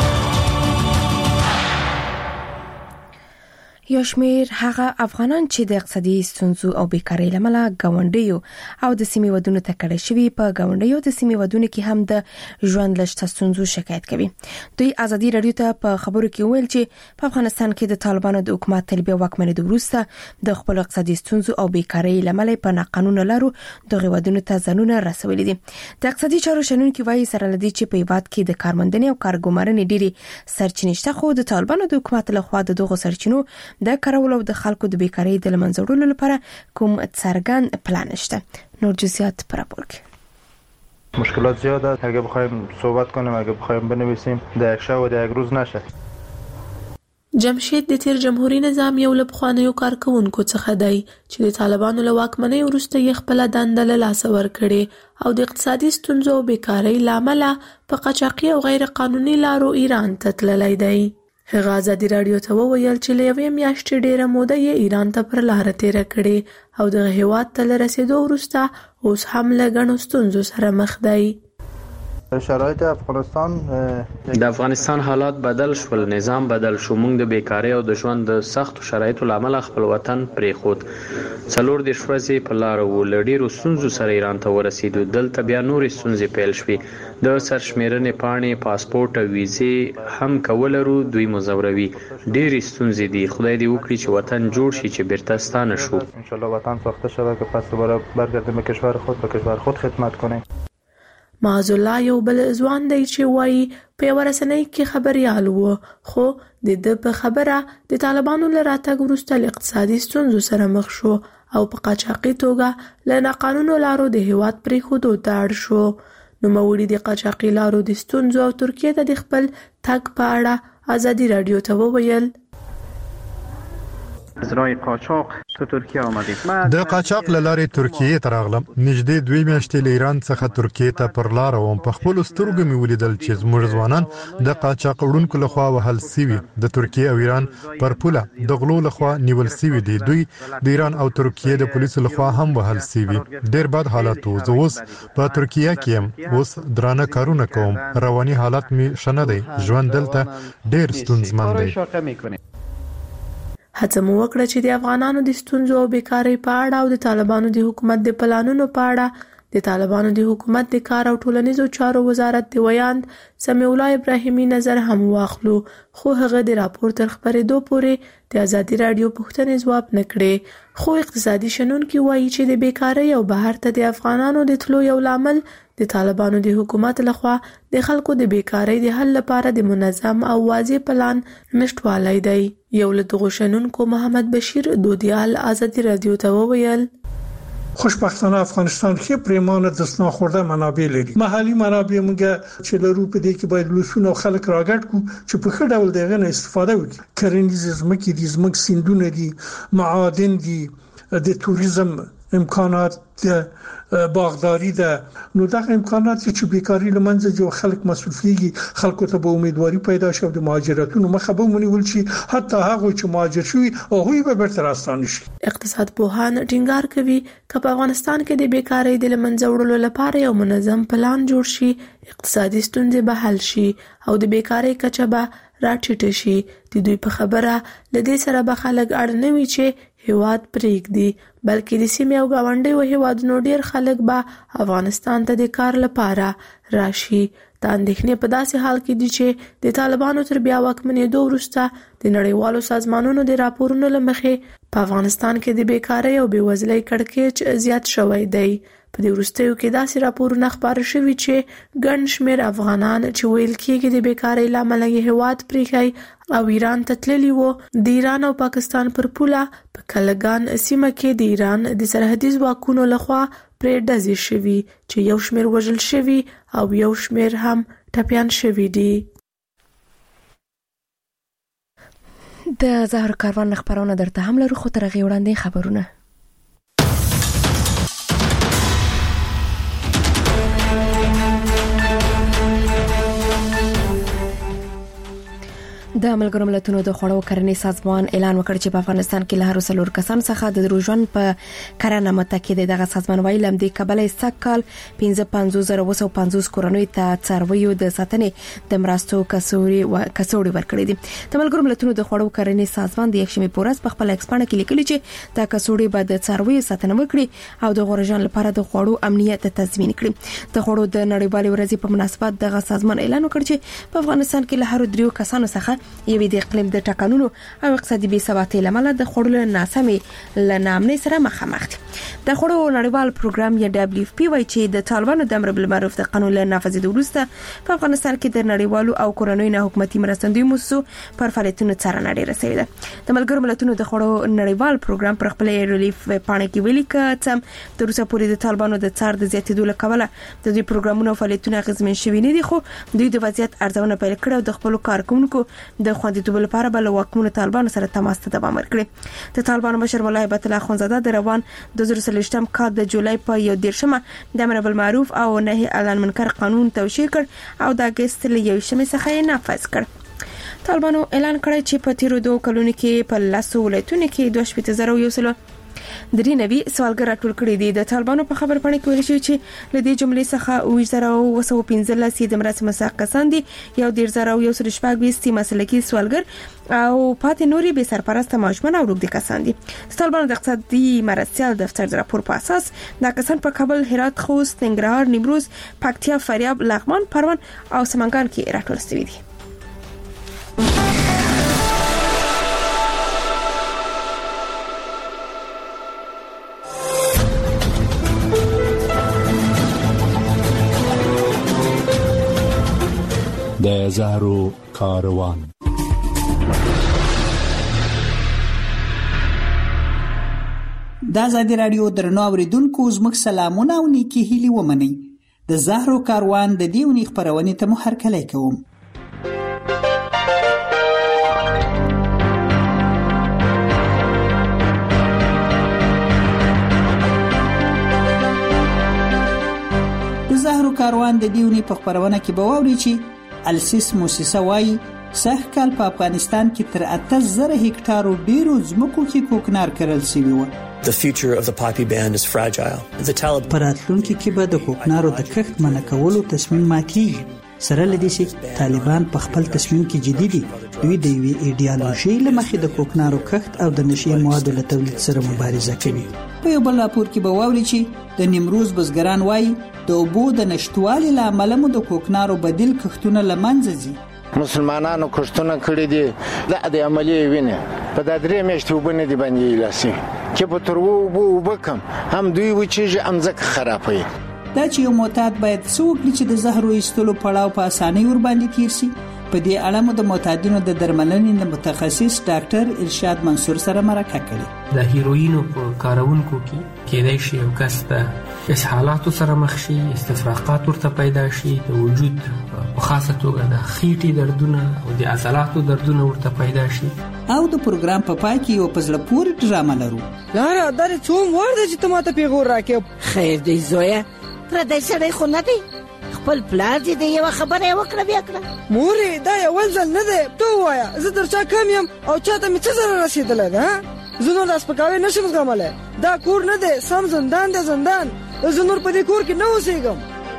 یو شمیر هغه افغانان چې د اقتصادي ستونزو او بیکارۍ لامل ګاونډیو او د سیمې ودونو ته کډه شوي په ګاونډیو د سیمې ودونو کې هم د ژوند لږ ستونزو شکایت کوي. دوی ازادي رادیو ته په خبرو کې ویل چې په افغانستان کې د طالبانو د حکومت تلبیه واکمنۍ وروسته د خپل اقتصادي ستونزو او بیکارۍ لامل په ناقانونه لارو د ودونو ته ځانونه رسولي دي. د اقتصادي چارو شنونکي وایي سره لدی چې په هیواد کې د کارمندنې او کارګمارنې ډېری سرچینې شته، خو د طالبانو د حکومت لخوا د دغو سرچینو د کارولو د خلکو د بیکاری د لمنځه وړلو لپاره کوم څرګند پلان شته. نور جزئیات پر راپور کې. مشکلات زیاده، اگه بخوایم صحبت کنیم، اگه بخوایم بنویسیم در یک شب و در یک روز نشه. جمشید د تیر جمهوریت نظام یو له پخوانیو کارکونکو څخه دی چې د طالبانو له واکمنۍ وروسته یې خپل دنده له لاسه ورکړې او د اقتصادي ستونزو او بیکارۍ لامل په قاچاقي او غیر قانوني لارو ایران ته تللی دی. هغه ازادي رادیو ته وویل چې له یوې میاشتې ډیره موده یې ایران ته پر لاره تیره کړې او د هیواد ته له رسیدو وروسته اوس هم له ګڼو ستونزو سره مخ دی. شرایط افغانستان د افغانستان حالات بدل شول، نظام بدل شو، موږ د بیکاری او د ژوند د سختو شرایطو لامل خپل وطن پریښود. 4 ورځې په لار وو، له ډیرو ستونزو سره ایران ته ورسېدو. دلته بیا نورې ستونزې پیل شوې، د سرشمیرنې پاڼې، پاسپورت او ویزې هم کولرو دوی مزوروي. ډیرې ستونزې دي. خدای دې وکړي چې وطن جوړ شي، چې بیرته ستانه شو. ان شاء الله وطن ساخته شود که پس دوباره برگردیم به کشور خود، به کشور خود خدمت کنیم. معاذ الله یو بل ځوان دی چې وایي په یوه رسنۍ کې خبریال و، خو د ده په خبره د طالبانو له راتګ وروسته له اقتصادي ستونزو سره مخ شو او په قاچاقي توګه له ناقانونه لارو د هیواد پرېښودو ته اړ شو. نوموړي د قاچاقي لارو د ستونزو او ترکیې ته د خپل تګ په اړه ازادي رادیو ته وویل. زرای قاچاق تو ترکیه آمدید. د قاچاق لارې ترکیه ته راغلم. نږدې 2 میاشتې له ایران څخه ترکیه ته پر لار وم. په خپل سترګو مې ولیدل چې زموږ ځوانان د قاچاق وړونکو لخوا وهل سوي. د ترکیه او ایران پر پوله د غلو لخوا نیول سوي دي. دوی د ایران او ترکیه د پولیسو لخوا هم وهل سوي. ډیر بد حالت وو. زه اوس په ترکیه کې يم. اوس درانه کارونه کوم. رواني حالت می شنه دی. ژوند دلته ډیر ستونزمن دی. هڅه مو وکړه چې د افغانانو د ستونزو او بیکاری په اړه او د طالبانو د حکومت د پلانونو په اړه د طالبانو د حکومت د کار او ټولنیزو چارو وزارت د ویاند سمیع الله ابراهیمي نظر هم واخلو، خو هغه د راپور تر خبرېدو پورې د ازادي رادیو پوښتنې ځواب نه کړې. خو اقتصادي شنونکي وایي چې د بیکاری او بهر ته د افغانانو د تلو یو لامل د طالبانو د حکومت لخوا د خلکو د بیکاری د حل لپاره د منظم او واضح پلان نشټوالی دی. یو له دغو شنونکو محمد بشیر دودیال ازادي رادیو ته وویل: خوشبختانه افغانستان ښه پریمانه دستنا خورده منابع لري. محلي منابع موږ چې لرو په دې کې باید لوسونه خلک راګډ کو چې په ښه ډول دغه نه استفاده وکړي. کرنیز ځمکې دي، ځمکې سیندونه دي، معادن دي، د توریزم امکانات باغداري ده، نو دغه امکانات چې بیکاری لمنځه جو خلک مصرفيږي، خلکو ته به امیدواري پیدا شي د مهاجرتونو مخه به مونږ شي، حتی هغه چې مهاجر شوي او هغوی به بیرته راستانه شي. اقتصاد پوهان ټینګار کوي چې په افغانستان کې د بیکاری د لمنځه وړلو لپاره یو منظم پلان جوړ شي، اقتصادي ستونزې به حل شي او د بیکاری کچه به راټیټه شي. د دوی په خبره لدې سره به خلک اړ نه وي چې هیواد پرېږدي، بلکې د سیمې او ګاونډیو هیوادونو ډیر خلک به افغانستان ته د کار لپاره راشي. دا اندېښنې په داسې حال کې دي چې د طالبانو تر بیا واکمنېدو وروسته د نړیوالو سازمانونو د راپورونو له مخې په افغانستان کې د بیکاری او بېوزلۍ کړکېچ زیات شوی دی. په دې وروستیو کې داسې راپورونه خپاره شوي چې ګڼ شمېر افغانان چې ویل کېږي د بیکاری له امله یې هیواد پرېښی او ایران ته تللي وو، د ایران او پاکستان پر پوله په کلګان سیمه کې د ایران د سرحدي ځواکونو لخوا پرې ډزې شوي چې یو شمېر وژل شوي او یو شمېر هم ټپیان شوي دي. د زهر کاروان خبرونه درته هم لرو، خو تر هغې وړاندې خبرونه. د ملګرو ملتونو د خوړو کرنې سازمان اعلان وکړ چې په افغانستان کې له هر 4 کسان څخه د دروژن په کرنه متکی دی. دغه سازمان وایي لمدې کبلې سکل 55,250 کورنۍ ته څارویو د ساتنې د مرستو کڅوړې ورکړې دي. د ملګرو ملتونو د خوړو کرنې سازمان د یکشنبه په ورځ په خپل ایکسپانه کې لیکلي چې دا کڅوړې به د څارویو ساتنه وکړي او د غوړژان لپاره د خوړو امنیت تضمین کړي. د خوړو د نړیوالې ورځې په مناسبت دغه سازمان اعلان وکړ چې په افغانستان کې له هر 3 کسانو څخه یوې د اقلیم د ټاکنونو او اقتصادي بې ثباتۍ لامل د خوړو ناسمې لنامنې سره مخامخ دي. د خوړو نړیوال پروګرام یا WFP وایي چې د طالبانو د امر بالمعروف د قانون له نافذېدو وروسته په افغانستان کې د نړیوالو او کورنیو نه حکومتي مرستندوی مؤسسو پر فعالیتونو څارنه ډېره شوې ده. د ملګرو ملتونو د خوړو نړیوال پروګرام پر خپل ریلیف پاڼه کې ویلي چې د روسا پورې د طالبانو د څار د زیاتېدو لپاره د دې پروګرامونو فعالیتونه اغیزمن شوي نه دي، خو دوی د وضعیت ارزونه پیل کړې او د خپل کارکونکو د خوندیتوب لپاره بل واکمنو طالبانو سره تماس ته دوام ورکړي. د طالبانو مشر مولا هیبت الله اخونزاده د روان 2023م کال د جولای په 1 د امر بالمعروف او نهي عن المنکر قانون توشیح کړ او د اگست له 1 څخه یې نافذ کړ. طالبانو اعلان کړی چې په تیرو 2 کلونو کې په 10 ولایتونو کې 2.0 درې نوي سوالګر راټول کړي دي. د طالبانو په خبر پاڼه کې ویل شوی چې لدې جملې څخه 215 د مراسم مساق کسان دي، یو 1,120 مسلکي سوالګر او پاتې نوري به سرپرست ماجمن او روږدي کسان دي. طالبانو د اقتصادي مرستيال دفتر د راپور په اساس دا کسان په کابل، هرات، خوست، ننګرهار، نیمروز، پکتیا، فاریاب، لغمان، پروان او سمنګان کې راټول شوي دي. د زهرو کاروان. د ازادي رادیو درنو اوریدونکو زموږ سلامونه او نیکی هیلې ومنئ. د زهرو کاروان د دې ونې خپرونې ته مو هرکلی کوم. د زهرو کاروان د دې ونې په خپرونه کې به واورئ چې السیس موسسه وایي سږ کال په افغانستان کې تر 8,000 هکټارو ډیرو ځمکو کې کوکنار کرل شوی و. The future of the poppy band is fragile. The Taliban پراتلونکو کې به د کوکنارو د کښت منع کولو تصمیم ماتېږي. سره لدې چې طالبان په خپل تصمیم کې جدي دي. دوی د یوې ایډیالوژي له مخې د کوکنارو کښت او د نشي موادو له تولید سره مبارزه کوي. په یو بل راپور کې به واوري چې د نیمروز بزګران وایي د اوبو د نشټوالي له امله مو د کوکنارو بدیل کښتونه له منځه ځي. مسلمانانو کښتونه کړي دي د عملیه وینه په د 3 میاشتې وبنه دي باندې لاسي چې په تر وبکم هم دوی و چې امزک خرابوي. دا چې یو معتاد باید څوک چې د زهرو ایستلو پړاو په اسانۍ ور باندې تیر شي. په دې اړه مو د معتادینو د درملنې متخصص ډاکټر ارشاد منصور سره مرکه کړې. د هیروینو په کارونکو کې کېدای شي یو کس ته اسهالاتو سره مخ شي، استفراغات ورته پیدا شي، د وجود په خاصه توګه د خېټې دردونه او د عضلاتو دردونه ورته پیدا شي. او د پروګرام په پای کې یو پزله پورې ډرامه لرو. لاره درې څوم ورده چې ته ماته پیغور راکې. خیر دی زویا، پردی سړی خو نه دی، خپل پلار دې د یو خبره وکړه بیا کړه. مورې دا یو ځل نه دی، ته وایا زه در چا کم یم او چاته مې څه ضرر رسېدلی ده؟ زه نور د سپکاوی نشم زغملی. دا کور نه دی، سم زندان دی زندان. زه نور په دې کور کې نه اوسېږم.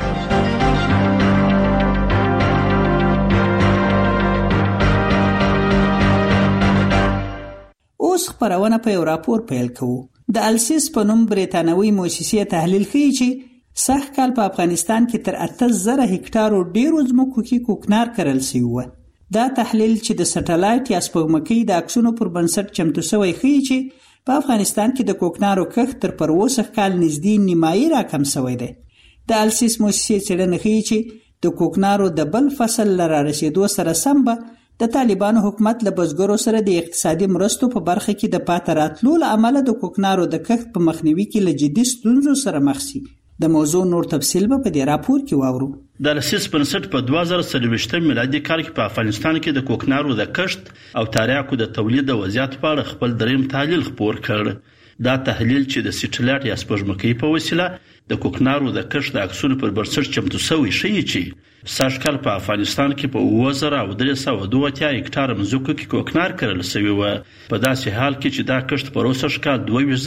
اوس خبرونه په یو راپور پیل کوو. د السیس په نوم بریتانوي مؤسسې تحلیل کوي چې سږ کال په افغانستان کې تر 8000 هکتارو ډیرو ځمکو کې کوکنار کرل شوی و. دا تحلیل چې د سټلایټ یا سپوږمکۍ د عکسونو پر بنسټ چمتو شوی ښیي چې په افغانستان کې د کوکنارو کښت تر پروسه کال نږدې نیمایي راکم شوی دی. د السیس مؤسسې څېړنه ښیي چې د کوکنارو د بل فصل لره رسیدو سره سم به د طالبانو حکومت له بزګرو سره د اقتصادي مرستو په برخه کې د پاتې راتلو له امله د کوکنارو د کښت په مخنیوي کې له جدي ستونزو سره مخ شي. د موضوع نور تفصیل به په دې راپور کې واورو. د السیس بنسټ په 2023 میلادي کال کې په افغانستان کې د کوکنارو د کښت او تریاکو د تولید د وضعیت په اړه خپل دریم تحلیل خپور کړ. دا تحلیل چې د سټلایټ یا سپوږمکۍ په وسیله د کوکنارو د کښت د عکسونو پر بنسټ چمتو شوی ښیي چې سږ کال په افغانستان کې په 2332 هکتار ځمکو کې کوکنار کرل شوی و. په داسې حال کې چې دا کښت په پروسه کال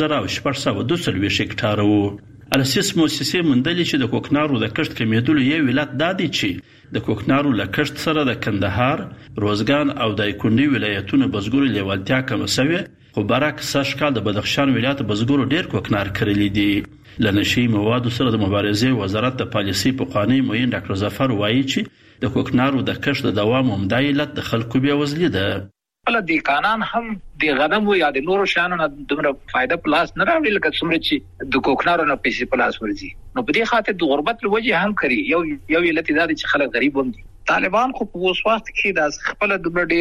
22622 هکتار و. السیس مؤسسې موندلې چې د کوکنارو د کښت کمیدلو یو علت دا دی چې د کوکنارو له کښت سره د کندهار، روزګان او دایکنډي ولایتونو بزګرو لیوالتیا کم شوی، خو برعکس سږ کال د بدخشان ولایت بزګرو ډیر کوکنار کړلی دي. لنشي موادو سره د مبارزې وزارت د پالیسي پخوانی معین ډاکټر ظفر وایي چې د کوکنارو د کښت د دوام عمده علت د خلکو بیوزلي ده. بل د قانون هم د غنمو یا د نورو شانو نه دومره فائدہ پلاس نه راوړي لکه څومره چې د کوکنارو نه پیسې پلاس ورځي. نو په دې خاطر د غربت لوجه هم کړی یو علت دا چې خلک غریب هم دي. طالبان خو په اوس وخت کې د خپل دومره ډیر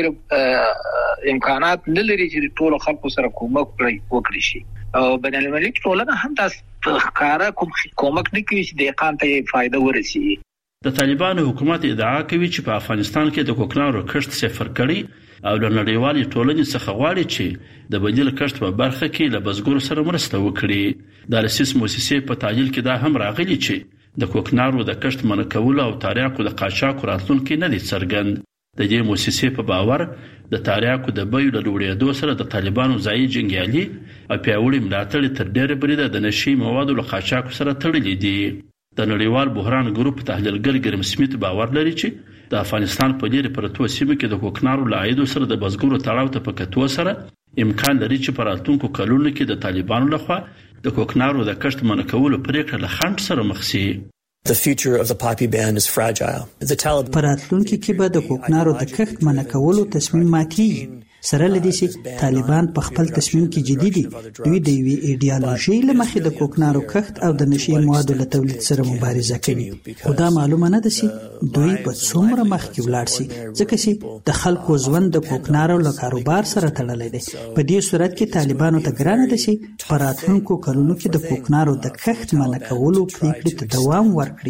امکانات نه لري چې ټول خلکو سره کومک وکړي شي او بین المللي ټولنه هم تاسو ښکارا کومک نه کوي چې د اقام ته فائدہ ورسي. د طالبانو حکومت ادعا کوي چې په افغانستان کې د کوکنارو کښت صفر کړي او د نړیوالې ټولنې څخه غواړي چې د بدیل کښت په برخه کې له بزګرو سره مرسته وکړي. د السیس مؤسسې په تحلیل کې دا هم راغلي چې د کوکنارو د کښت منع کول او تریاکو د قاچاق راتلونکي نه دي څرګند. د دې مؤسسې په باور د تریاکو د بیو له لوړېدو سره د طالبانو ځایي جنګیالي او پیاوړي ملاتړ تر ډېره بریده د نشي موادو له قاچاق سره تړلي دي. د نړیوال بحران ګروپ تحلیلګر ګرم سمیت باور لري چې د افغانستان په لري پرتو سیمه کې د کوکنارو له عایدو سره د بزګرو تړاو ته پکتو سره امکان لري چې په راتلونکو کلونو کې د طالبانو لخوا د کوکنارو د کښت منع کولو پریکړه له خنډ سره مخ شي. The future of the poppy ban is fragile. The Taliban په راتلونکي کې به د کوکنارو د کښت منع کولو تصمیم ماتېږي. سره لدې چې طالبان په خپل تصمیم کې جدي دي. دوی د یوې ایډیالوژي له مخې د کوکنارو کښت او د نشي موادو له تولید سره مبارزه کوي. خو دا معلومه نه ده چې دوی په څومره مخکې ولاړ شي ځکه چې د خلکو ژوند د کوکنارو له کاروبار سره تړلی دی. په دې صورت کې طالبانو ته ګرانه ده چې په راتلونکو کلونو کې د کوکنارو د کښت منع کولو پریکړې ته دوام ورکړي.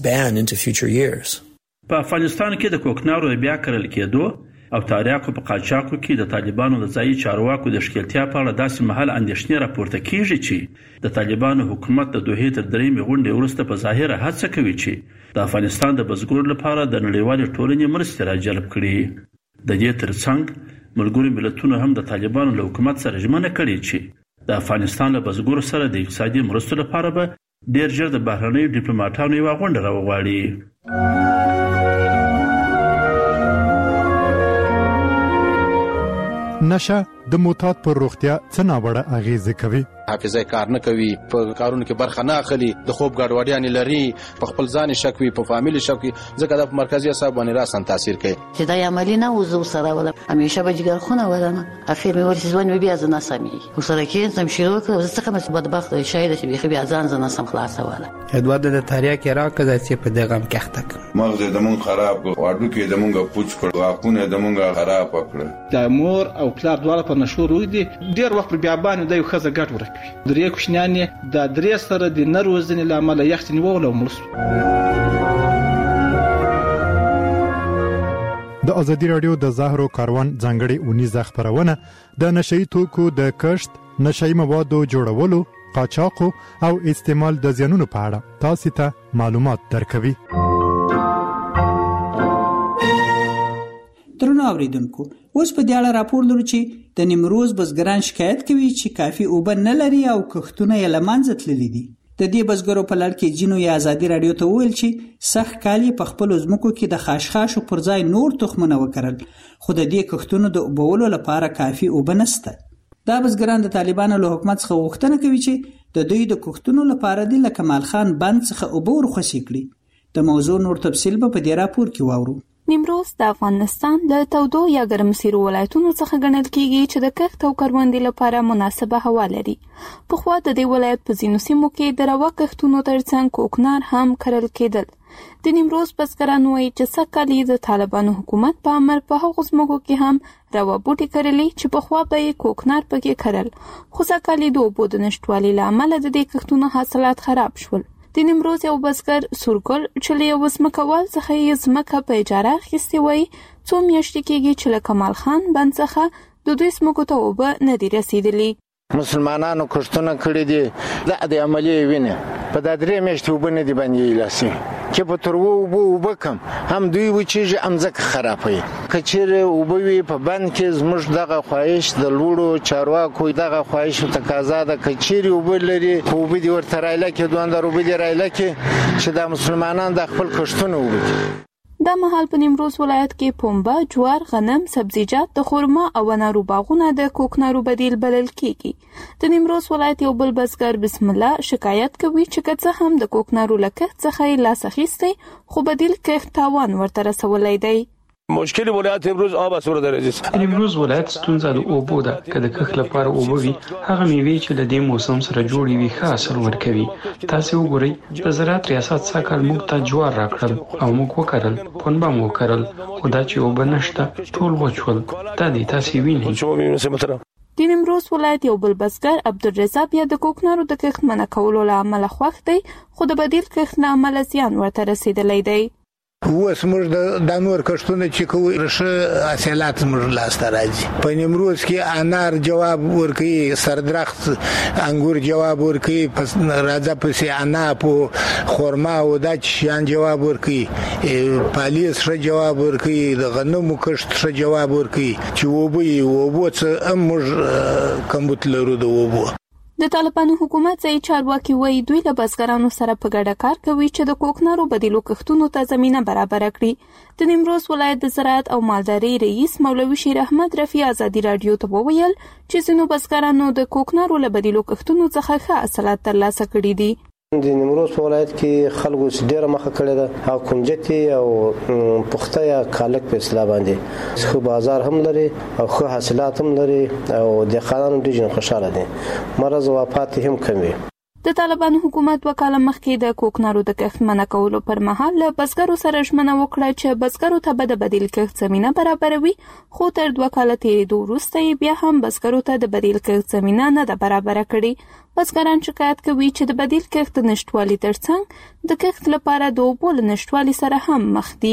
په افغانستان کې د کوکنارو بیا کرل کېدو او تاریاکو په قاچاقو کې د طالبانو د ځایي چارواکو د ښکېلتیا په اړه داسې محل اندېښنې راپورته کیږي چې د طالبانو حکومت د دوحې تر درېیمې غونډې وروسته په ظاهره هڅه کوي چې د افغانستان د بزګرو لپاره د نړیوالې ټولنې مرستې راجلب کړي. د دې ترڅنګ ملګرو ملتونو هم د طالبانو له حکومت سره ژمنه کړې چې د افغانستان له بزګرو سره د اقتصادي مرستو لپاره به ډېر ژر د بهرنیو ډیپلوماټانو یوه غونډه راوغواړي. نشه د موتات پر روغتیا څه ناوړه اغیزه کوي. حافظه کار نه کوي، په کارونو کې برخه نه اخلي، د خوب ګډوډیان لري، په خپل ځان شک وي، په فامیل شک وي، ځکه د مرکزي اعصاب باندې راسن تاثیر کوي. چې دا عملی نه وزو سره ولا همیشه به جګر خونه ولما اخر مې ورسې ځوان بیا زنه سمي وسره کې سم شروع کړ زه څنګه مې بدبخت شاید چې بیا ځان زنه سم خلاص ولا ادوار د تاریخ کې راکړه چې په دغه کښتک مغز د مون خراب واړو کې د مونږه پوچ کړ واقونه د مونږه خراب کړ. د مور او پلار دواړه په نشو روي دي ډیر وخت بیا باندې د یو خزه ګټ ورکوي. درې کوشنیانې د درې سره د نروزنې لامل یختنی وولو ملس. د ازادي رادیو د زهرو کاروان ځانګړي اونیزه خبرونه د نشئی توکو د کښت، نشئی موادو جوړولو، قاچاق او استعمال د زیانونو په اړه تاسو ته معلومات درکوي. درنو اوریدونکو، اوس په دې اړه راپور لرو چې د نیمروز بزګران شکایت کوي چې کافي اوبه نه لري او کښتونه یې له منځه تللي دي. د دې بزګرو په لړ کې ځینو یې ازادي رادیو ته وویل چې سخت کال یې په خپلو ځمکو کې د خاشخاشو پر ځای نور تخمونه وکرل، خو د دې کښتونو د اوبولو لپاره کافي اوبه نشته. دا بزګران د طالبانو له حکومت څخه غوښتنه کوي چې د دوی د کښتونو لپاره د کمال خان بند څخه اوبه ورخصي کړي. د موضوع نور تفصیل به په دې راپور کې واورو. نیمروز د افغانستان د تودو یا ګرمسیرو ولایتونو څخه ګڼل کیږي چې د کښت او کروندې لپاره مناسبه هوا لري. پخوا د دې ولایت په ځینو سیمو کې د روا کښتونو ترڅنګ کوکنار هم کرل کېدل. د نیمروز بزګران وایي چې سږکال د طالبانو حکومت په امر په هغو ځمکو کې هم روا بوټي کرلي چې پخوا به یې کوکنار پکې کرل، خو سږکال د اوبو د نشتوالي له امله د دې کښتونو حاصلات خراب شول. د نیمروز یو بزګر سورګل چې له یو ځمکوال څخه یې ځمکه په اجاره اخیستې وای، څو میاشتې کېږي چې له کمال خان بند څخه د دوی ځمکو ته اوبه نه دي رسیدلي. مسلمانانو کښتونه کړي دي، د عملي وینه په دا 3 میاشتې اوبه نه دي باندې لاسي چې په تر اوبه کم هم دوی وچیږي هم ځکه خرابوي. که چیرې اوبه وي په بند کې زموږ دغه خواهش د لوړو چارواکو دغه خواهش تقاضا ده که چیرې اوبه لري اوبه دي ورته رایله کې دوندر اوبه دي رایله کې چې د مسلمانان د خپل کښتونه وکړي. دا مهال په نیمروز ولایت کې پنبه، جوار، غنم، سبزیجات، د خرما او انارو باغونه د کوکنارو بدیل بلل کیږي. د نیمروز ولایت یو بل بزګر بسم الله شکایت کوي چې که څه هم د کوکنارو له کښت څخه لاس اخیستی، خو بدیل کښت تاوان ورته رسولی دی. مشکل ولایت امروز آب از صورت عزیز. نیمروز ولایت ستونزه د اوبو ده. که د کښت لپاره اوبه وي، هغه میوې چې له دې موسم سره جوړې وي ښه حاصل ورکوي. تاسو وګورئ، د زراعت ریاست سږکال موږ ته جوار راکړل او موږ وکرل، پنبه مو وکرل، خو دا چې اوبه نشته ټول وچول. دا دی تاسو وینئ. د نیمروز ولایت یو بل بزګر عبدالرضا بیا د کوکنارو د کښت منع کولو له امله خوښ دی، خو د بدیل کښت له امله زیان ورته رسیدلی دی. اوس موږ د نور کښتونه چې کوو ښه حاصلات موږ لاسته راځي. په نیمروز کې انار جواب ورکوي، سردرخت انګور جواب ورکوي، راځه پسې عناب او خرما او دا شیان جواب ورکوي، پالیس ښه جواب ورکوي، د غنمو کښت ښه جواب ورکوي چې اوبه څه هم موږ کمبود لرو د اوبو. د طالبانو حکومت ځای چارواکي وایي دوی له بزګرانو سره په ګډه کار کوي چې د کوکنارو بدیلو کښتونو ته زمینه برابره کړي. د نیمروز ولایت د زراعت او مالدارۍ رئیس مولوي شیر احمد رفیع ازادي رادیو ته وویل چې ځینو بزګرانو د کوکنارو له بدیلو کښتونو څخه ښه حاصلات ترلاسه کړي دي. د نیمروز په ولایت کې خلکو ډېره مخه کړې ده او کنجتي او پخته یا کالک په اصطلاح باندې ښه بازار هم لري او ښه حاصلات هم لري او د خانانو ډېر خوشاله دي، مرض او وفات هم کم وي. د طالبانو حکومت وکاله مخکې د کوکنارو د کښت منع کولو پر مهال له بزګرو سره ژمنه وکړه چې بزګرو ته به د بدیل کښت زمینه برابروي، خو تر 2 کاله تېرېدو وروسته بیا هم بزګرو ته د بدیل کښت زمینه نه ده برابره کړې. بزګران شکایت کوي چې د بدیل کښت نشټوالي ترڅنګ د کښت لپاره د اوبو له نشټوالي سره هم مخ دي.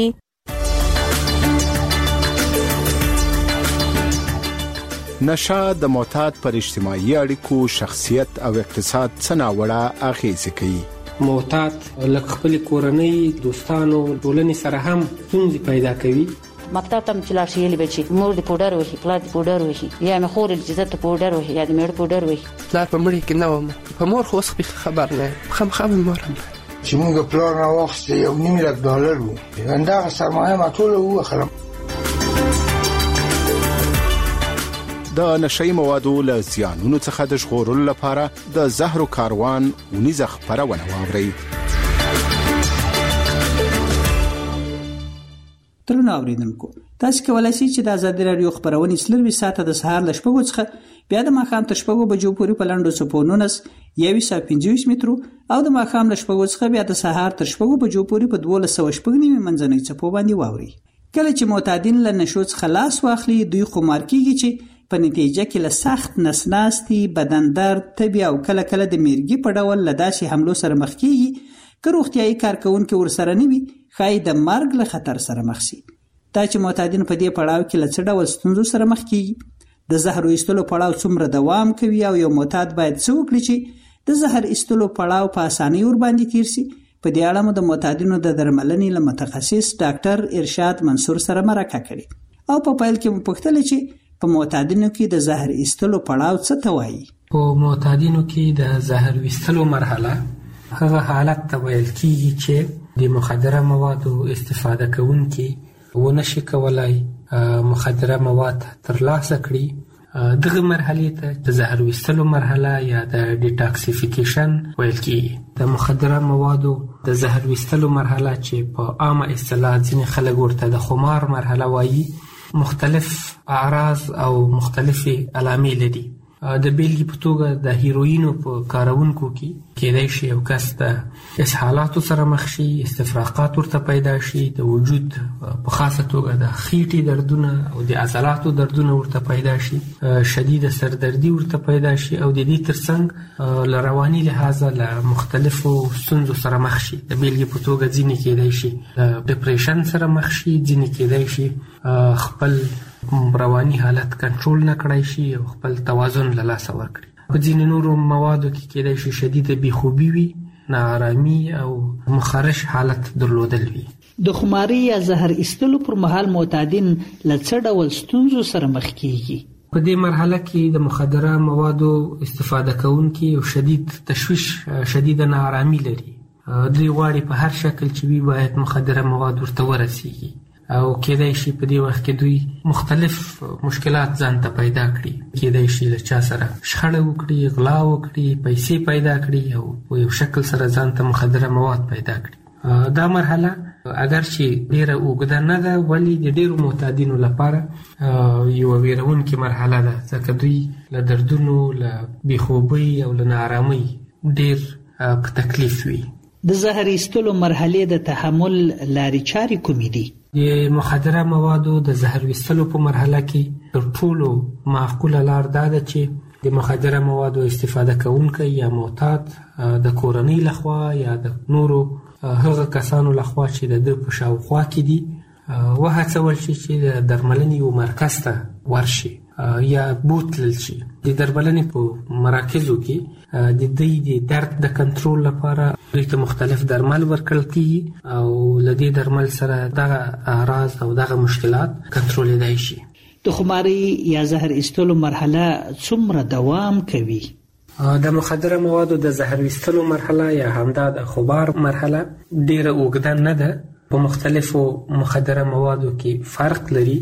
نشه د معتاد پر اجتماعي اړیکو، شخصیت او اقتصاد څه ناوړه اغیزې کوي. معتاد لکه خپل کورنۍ، دوستانو، ټولنې سره هم ستونزې پیدا کوي. مکتب ته چې لاړ شي یلی بچي مور دې پوډر وهي، پلار دې پوډر وهي، یا مې خور دې عزت پوډر وهي، یا دې مېړه پوډر وهي. پلار په مړي کې نه وم، په مور خو اوس خبر نه خامخا مې مور هم چې موږ پلار نه واخیستې یو $900,000 وو، همدغه سرمایه ما ټوله ووخرم. د نشئی موادو له زیانونو څخه د ژغورلو لپاره د زهرو کاروان اونیزه خبرونه واورئ. درنو اوریدونکو، تاسو کولای شئ چې د ازادي رادیو خبرونه سلوي ساعته د سهار ل 8 څخه بیا د ماښام تر 8 بجو پورې په لاندو سپونونس 125 مترو او د ماښام ل 8 څخه بیا د سهار تر 8 بجو پورې په 1290 منځنۍ چپو باندې واوري. کله چې معتادین له نشو څخه لاس واخلي، دوی خمار کیږي چې په نتیجه کې له سخت نسناستي، بدن درد، تبي او کله کله د میرګي په ډول له داسې حملو سره مخ کیږي که روغتیايي کارکونکو ورسره نه وي، ښایي د مرګ له خطر سره مخ شي. دا چې معتادین په دې پړاو کې له څه ډول ستونزو سره مخ کیږي، د زهر ایستلو پړاو څومره دوام کوي او یو معتاد باید څه وکړي چې د زهر ایستلو پړاو په اسانۍ ورباندې تیر شي. په دې اړه مو د معتادینو د درملنې له متخصص ډاکټر ارشاد منصور سره مرکه کړې او په پیل کې مو پوښتل چې په معتادینو کې د زهر ایستلو پړاو څه ته وایي. په معتادینو کې د زهر ایستلو مرحله هغه حالت ته ویل کیږي چې د مخدره موادو استفاده کوونکي ونشي کولای مخدره مواد ترلاسه کړي. دغه مرحله ته د زهر ایستلو مرحله یا د ډیټاکسیفیکیشن ویل کیږي. د مخدره موادو د زهر ایستلو مرحله چې په عامه اصطلاح ځینې خلک ورته د خمار مرحله وایي، مختلف اعراض او مختلفې علامې لري. د بیلګې په توګه د هیروینو په کارونکو کې کېدای شي یو کس د اسهالاتو سره مخ شي، استفراقات ورته پیدا شي، د وجود په خاصه توګه د خېټې دردونه او د عضلاتو دردونه ورته پیدا شي، شدید سردردي ورته پیدا شي او د دې ترڅنګ له رواني لحاظه له مختلفو ستونزو سره مخ شي. د بیلګې په توګه ځینې کېدای شي د ډیپریشن سره مخ شي، ځینې کېدای شي خپل رواني حالت کنټرول نه کړای شي او خپل توازن له لاسه ورکړي. په ځینې نورو موادو کې کېدای شي شدید بېخوبي وي، ناارامي او مخرش حالت درلودل وي. د خماري یا زهر ایستلو پر مهال معتادین له څه ډول ستونزو سره مخ کیږي؟ په دې مرحله کې د مخدره موادو استفاده کوونکي او شدید تشویش، شدید ناارامي لري. دوی غواړي په هر شکل چې وي باید مخدره مواد ورته ورسیږي او کېدای شي په دې وخت کې دوی مختلف مشکلات ځان ته پیدا کړي. کېدای شي له چا سره شخړه وکړي، غلا وکړي، پیسې پیدا کړي او په یو شکل سره ځان ته مخدره مواد پیدا کړي. دا مرحله اگر چې ډیره اوږده نه ده ولی د ډیرو معتادینو لپاره یو ویرونکې مرحله ده، ځکه دوی له دردونو، له بېخوبۍ او له ناارامۍ ډیر په تکلیف وي. د زهر ایستلو مرحلې د تحمل لارې چارې کومې دي؟ د مخدره موادو د زهر ایستلو په مرحله کې تر ټولو معقوله لار دا ده چې د مخدره موادو استفاده کوونکی یا معتاد د کورنۍ لخوا یا د نورو هغه کسانو لخوا چې د ده په شاوخوا کې دي وهڅول شي چې د درملنې یو مرکز ته ورشي یا بوتلل شي. د درملنې په مراکزو کې د دوی د درد د کنټرول لپاره دوی ته مختلف درمل ورکړل کیږي او له دې درمل سره دغه اعراض او دغه مشکلات کنټرولېدای شي. د خماري یا زهر ایستلو مرحله څومره دوام کوي؟ د مخدره موادو د زهر ایستلو مرحله یا همدا د خمار مرحله ډیره اوږده نه ده. په مختلفو مخدره موادو کې فرق لري.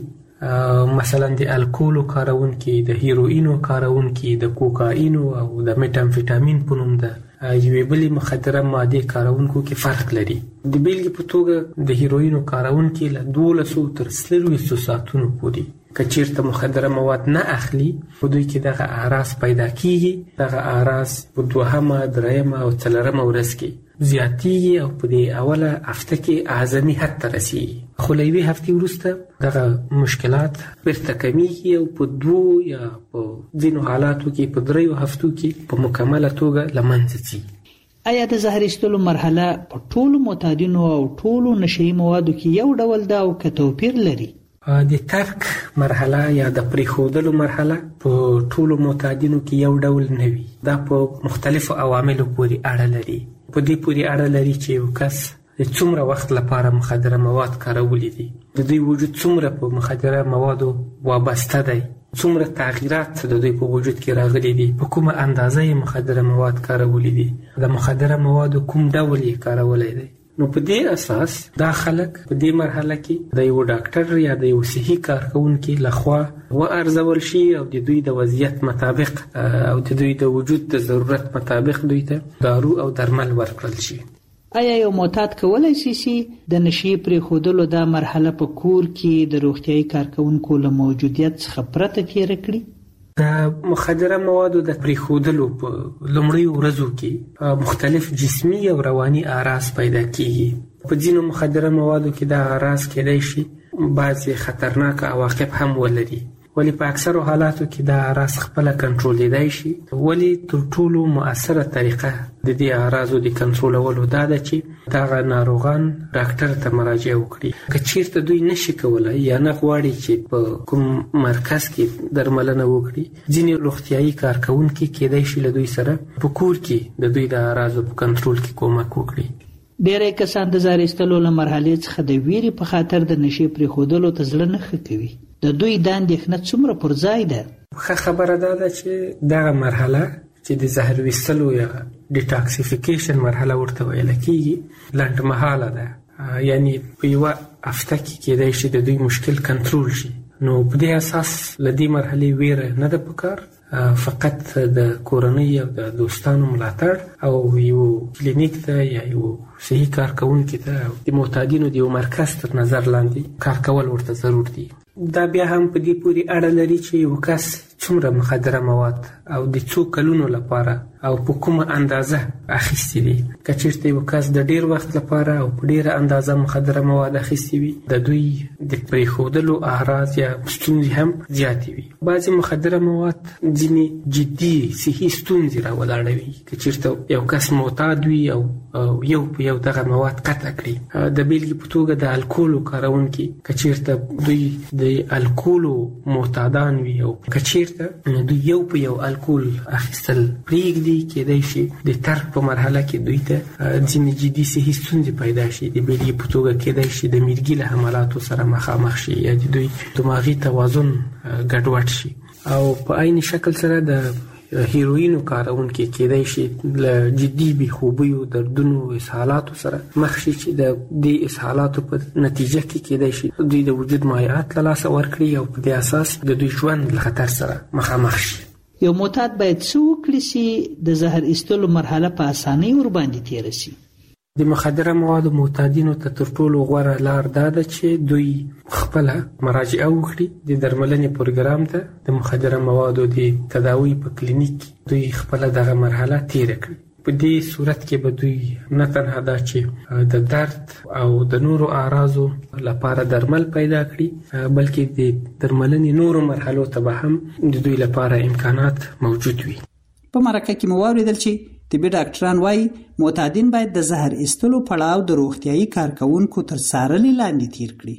مثلا د الکولو کارونکي، د هیروینو کارونکي، د کوکاینو او د میټامفیټامین په نوم د یوې بلې مخدره مادې کارونکو کې فرق لري. د بیلګې په توګه د هیروینو کارونکي له 12 تر 24 ساعتونو پورې که چیرته مخدره مواد نه اخلي په دوی کې دغه اعراض پیدا کیږي. دغه اعراض په 2، 3 او 4 ورځ کې زیاتیږي او په دې اوله هفته کې اعظمي حد ته رسیږي. خو له یوې هفتې وروسته دغه مشکلات بیرته کمیږي او په 2 یا په ځینو حالاتو کې په 3 هفتو کې په مکمله توګه له منځه ځي. آیا د زهر ایستلو مرحله په ټولو معتادینو او ټولو نشهیي موادو کې یو ډول ده او که توپیر لري؟ د ترک مرحله یا د پریښودلو مرحله په ټولو معتادینو کې یو ډول نه وي. دا په مختلفو عواملو پورې اړه لري. په دې پورې اړه لري چې یو کس د څومره وخت لپاره مخدره مواد کارولی دي، د دوی وجود څومره په مخدره موادو وابسته دی، څومره تغییرات د دوی په وجود کې راغلي دي، په کومه اندازه یې مخدره مواد کارولی دي، د مخدره موادو کوم ډول یې کارولی دی. نو په دې اساس دا خلک په دې مرحله کې د یو ډاکټر یا د یو صحي کارکونکي لخوا وارزول شي او د دوی د وضعیت مطابق او د دوی د وجود د ضرورت مطابق دوی ته دارو او درمل ورکړل شي. آیا یو معتاد کولی شي د نشي پرېښودلو دا مرحله په کور کې د روغتیايي کارکونکو له موجودیت څخه پرته تېره کړي؟ د مخدره موادو د پرېښودلو په لومړیو ورځو کې مختلف جسمي او رواني اعراض پیدا کیږي. په ځینو مخدره موادو کې دا اعراض کېدای شي بعضې خطرناک عواقب هم ولري. ولی په اکثرو حالاتو کې دا اعراض خپل کنټرولېدای شي. ولی تر ټولو مؤثره طریقه د دې اعراضو د کنټرولولو دا ده چې دغه ناروغان ډاکټر ته مراجعه وکړي. که چیرته دوی نشي کولای یا نه غواړي چې په کوم مرکز کې درملنه وکړي، ځینې روغتیایي کارکوونکي کېدای شي له دوی سره په کور کې د دوی د اعراضو په کنټرول کې کومک وکړي. ډېری کسان د زهر ایستلو له مرحلې څخه د ویرې په خاطر د نشې پرېښودلو ته زړه نه ښه کوي. د دوی دا اندېښنه څومره پر ځای ده؟ ښه خبره دا ده چې دغه مرحله چې د زهر ویستلو یا ډیټاکسیفیکیشن مرحله ورته ویل کېږي لنډمهاله ده، یعنی په یوه هفته کې کېدای شي د دوی مشکل کنټرول شي. نو په دې اساس له دې مرحلې ویره نه ده پکار، فقط د کورنۍ او د دوستانو ملاتړ او یو کلینیک ته یا یو صحي کارکوونکي ته د معتادینو د یو مرکز تر نظر لاندې کار کول ورته ضرور دي. دا بیا هم په دې پورې اړه لري چې یو کس څومره مخدره مواد او د څو کلونو لپاره او په کومه اندازه اخیستي دي. که چیرته یو کس د ډیر وخت لپاره او په ډیره اندازه مخدره مواد اخیستي وي، د دوی د پرېښودلو اعراض یا ستونزې هم زیاتې وي. بعضې مخدره مواد ځینې جدي صحي ستونزې راولاړوي. که چیرته یو کس معتاد وي او یو په یو دغه مواد قطع کړي، د بیلګې په توګه د الکولو کارونکي که چیرته دوی د الکولو معتادان وي او که چیرته دوی یو په یو الکول اخیستل پرېږدي، کېدای شي د ترک په مرحله کې دوی ته ځینې جدي صحي ستونزې پیدا شي. د بیلګې په توګه کېدای شي د میرګي له حملاتو سره مخامخ شي یا د دوی دماغي توازن ګډوډ شي. او په عین شکل سره د هیروینو کارونکي کېدای شي له جدي بېخوبیو، دردونو، اسهالاتو سره مخ شي چې د دې اسهالاتو په نتیجه کې کېدای شي دوی د وجود مایعات له لاسه ورکړي او په دې اساس د دوی ژوند له خطر سره مخامخ شي. یو معتاد باید څه وکړي چې د زهر ایستلو مرحله په اسانۍ ورباندې تېره شي؟ د مخدره موادو معتادینو ته تر ټولو غوره لار دا ده چې دوی خپله مراجعه وکړي د درملنې پروګرام ته. د مخدره موادو د تداوی په کلینیک دوی خپله دغه مرحله تېره کړي. په دې صورت کې به دوی نه تنها دا چې د درد او د نورو اعراضو لپاره درمل پیدا کړي، بلکې د درملنې نورو مرحلو ته به هم د دوی لپاره امکانات موجود وي. په مرکه کې مو واورېدل چې طبي ډاکټران وايي معتادین باید د زهر ایستلو پړاو د روغتیایي کارکوونکو تر څارنې لاندې تیر کړي.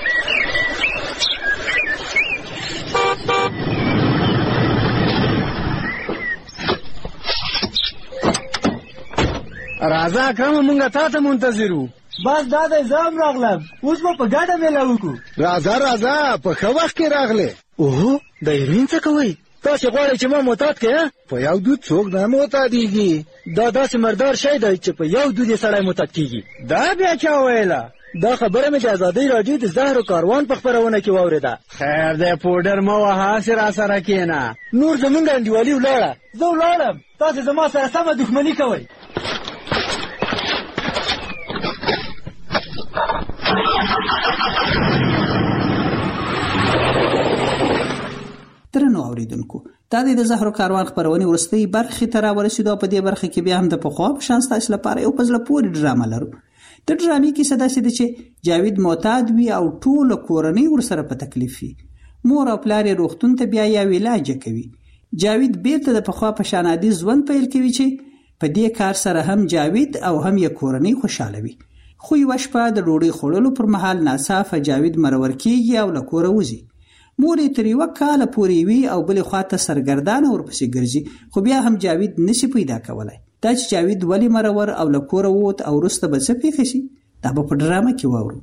راځه اکرم، مونږ تا ته منتظر وو. بس دا د زام راغلم، اوس به په ګډه میله وکړو. راځه په ښه وخت کې راغلې. اوهو د هیروین څه کوئ؟ تاسې غواړئ چې ما معتاد کړې؟ په یو دود څوک نه معتادېږي. دا داسې مردار شی دی چې په یو دود یې سړی معتاد کېږي. دا بیا چا ویله؟ دا خبره مې د ازادۍ راډیو د زهرو کاروان په خپرونه کې واورېده. خیر دی پوډر مه وهه، هسې راسره کښېنه. نور زمونږ انډیوالي ولاړه. زه ولاړم، تاسې زما سره سمه دښمني کوئ. درنو اوریدونکو، دا د زهرو کاروان خبرونې وروستۍ برخې ته راورسېدو. په دې برخه کې بیا هم د پخوا په شان ستاسو لپاره یو په زړه پورې ډرامه لرو. د ډرامې کیسه داسې ده چې جاوید معتاد وي او ټوله کورنۍ ورسره په تکلیف وي. مور او پلار یې روغتون ته بیا یو علاج کوي. جاوید بیرته د پخوا په شان عادي ژوند پیل کوي چې په دې کار سره هم جاوید او هم یې کورنۍ خوشاله وي. خو یوه شپه د ډوډۍ خوړلو پر مهال ناڅاپه جاوید مرور کېږي او له کوره وځي. مور یې تر یوه کاله پورې وي او بلې خواته سرګردانه ورپسې ګرځي، خو بیا هم جاوید نشي پیدا کولی. دا چې جاوید ولې مرور او له کوره ووت او وروسته به څه پېښه شي، دا به په ډرامه کې واورو.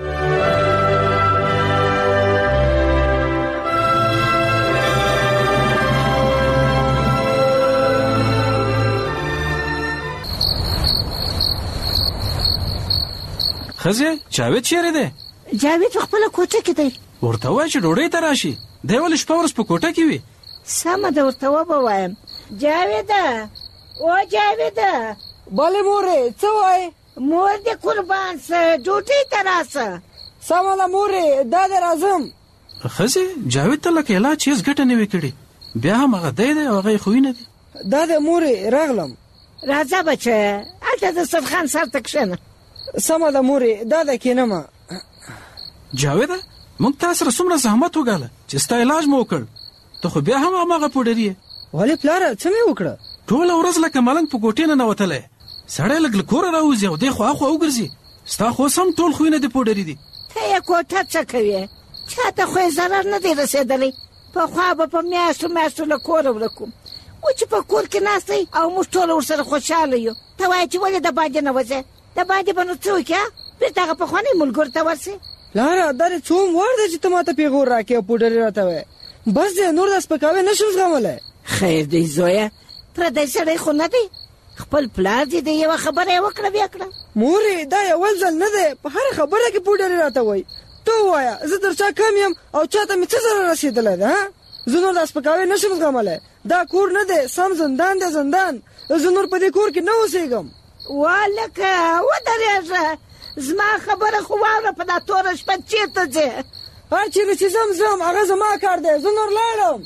ښځې جاوید چیرې دی؟ جاوید په خپله کوټه کې دی. ورته ووایه چې ډوډۍ ته راشي. دی ولې شپه ورځ په کوټه کې وي؟ سمه ده، ورته وبوایم. جاویده، او جاویده. بلې مورې، څه وایې؟ مور دې قربان سه، ډوډۍ ته راسه. سمه ده مورې، دا دې راځم. ښځې جاوید ته لکه علاج هېڅ ګټه نه وي کړې، بیا هم هغه دی او هغه یې خوینه دي. دا دې مورې راغلم. راځه بچه، هلته د دسترخوان سر ته کښېنه. سمه ده مورې، دا ده کښېنمه. جاویده موږ تاسو سره څومره زحمت وکړل چې ستا علاج مو وکړ، ته خو بیا هم هغه پوډري. ولې پلاره څه مې وکړه؟ ټول ورځ لکه ملنګ په کوټې نه وتلې، سړی لګ کور راوځي او دی خو اخو وګرځي. ستا خو سم ټول خوینه دی پوډري دي. ته یې کوټه څه کوي؟ چاته خو ضرر نه دی رسېدلی. په خوا به په میاشتو له کوره ورکوم، و چې په کور کې ناستئ او موږ ټول ورسره خوشحاله یو. ته وایې چې ولې د باندې نه وځې؟ د باندې به نو څه وکړې؟ بېرته هغه پخواني ملګرو ته ورسې. پلاره دا دې څوم وار دی چې ته ماته پیغور راکې او پوډري راته وایې؟ بس دی نور دا سپکاوی نشم زغملی. خیر دی زویه، پردی سړی خو نه دی، خپل پلار دی، د یوه خبره یې وکړه بیا کړه. مورې دا یول ځل نه دی، په هره خبره کې پوډري راته وایي. ته ووایه زه تر چا کم یم او چاته مې څه ضرر رسېدلی ده؟ زه نور دا سپکاوی نشم زغملی. دا کور نه دی، سم زندان دی زندان. زه نور په دې کور کې نه اوسېږم. والکه ودرېږه، زما خبره خو واوره، په دا توره شپه چېرته ځې؟ هر چېرې چې ځم هغه زما کار دی، زه نور لاړم.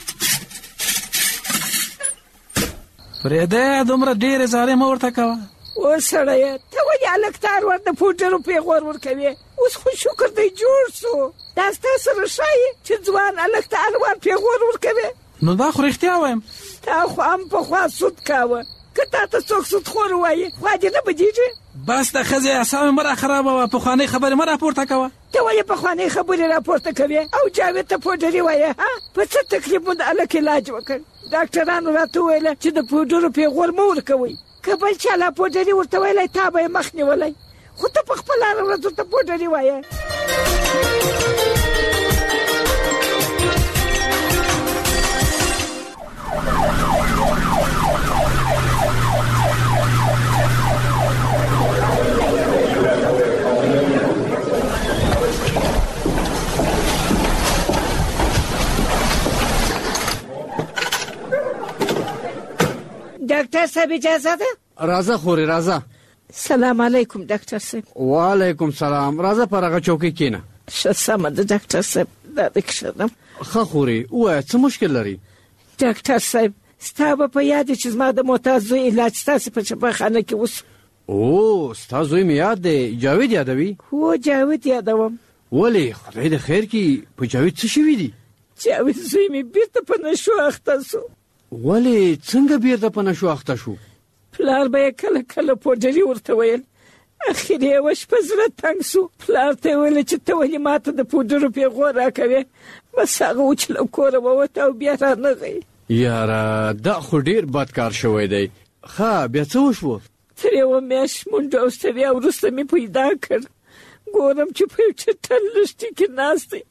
فرېده دومره ډېرې زارۍ مه ورته کوه. او سړیه ته ولې هلک ته ور د پوډرو پیغور ورکوې؟ اوس خو شکر دی جوړ سو. دا ستا سره ښایي چې ځوان هلک ته هر وار پیغور ورکوې؟ نو دا خو رښتیا وایم. تا خو هم پخوا سود کاوه، که تا ته څوک سودخور ووایي خوا دې نه بدېږي؟ بس د ښځې اعصاب مه راخرابوه، پخوانۍ خبرې مه راپورته کوه. ته ولې پخوانۍ خبرې راپورته کوې او جاوید ته پوډري وایې؟ په څه تکلیف مو د هلک علاج وکړ؟ ډاکټرانو راته وویله چې د پوډرو پیغور مه ورکوئ، که بل چا لا پوډري ورته ویلی تا به یې مخ نیولی، خو ته په خپله هره ورځ ورته پوډري وایې. ډاکټر صاحب اجازه ده؟ راځه خورې راځه. سلام علیکم ډاکټر صاحب. وعلیکم سلام. راځه پر هغه چوکۍ کښېنه. ښه سمه ده ډاکټر صاحب، دا دې کښېنم. ښه خورې ووایه څه مشکل لري؟ ډاکټر صاحب ستا به په یاد چې زما د معتاد زوی علاج ستاسې په شفاخانه کې وسو. او ستا زوی مې یاد دی، جاوید یادوي؟ هو جاوید یادوم. ولې خدای د خیر کړي، په جاوید څه شوي دي؟ جاوید زوی مې بیرته په نشو اخته سو. ولې څنګه بیرته په نشو اخته شو؟ پلار به یې کله کله پوډري ورته ویل، اخر یې یوه شپه زړه تنګ سو، پلار ته یې ویل چې ته ولې ماته د پوډرو پیغور راکوې؟ بس هغه و چې له کوره ووته او بیا رانغی. یاره دا خو ډېر بد کار شوی دی. ښه بیا څه وشوه؟ تر یوه میاشت منډه او ستړیا وروسته مې پیدا کړ، ګورم چې په یو چټل لښتي کې ناست دی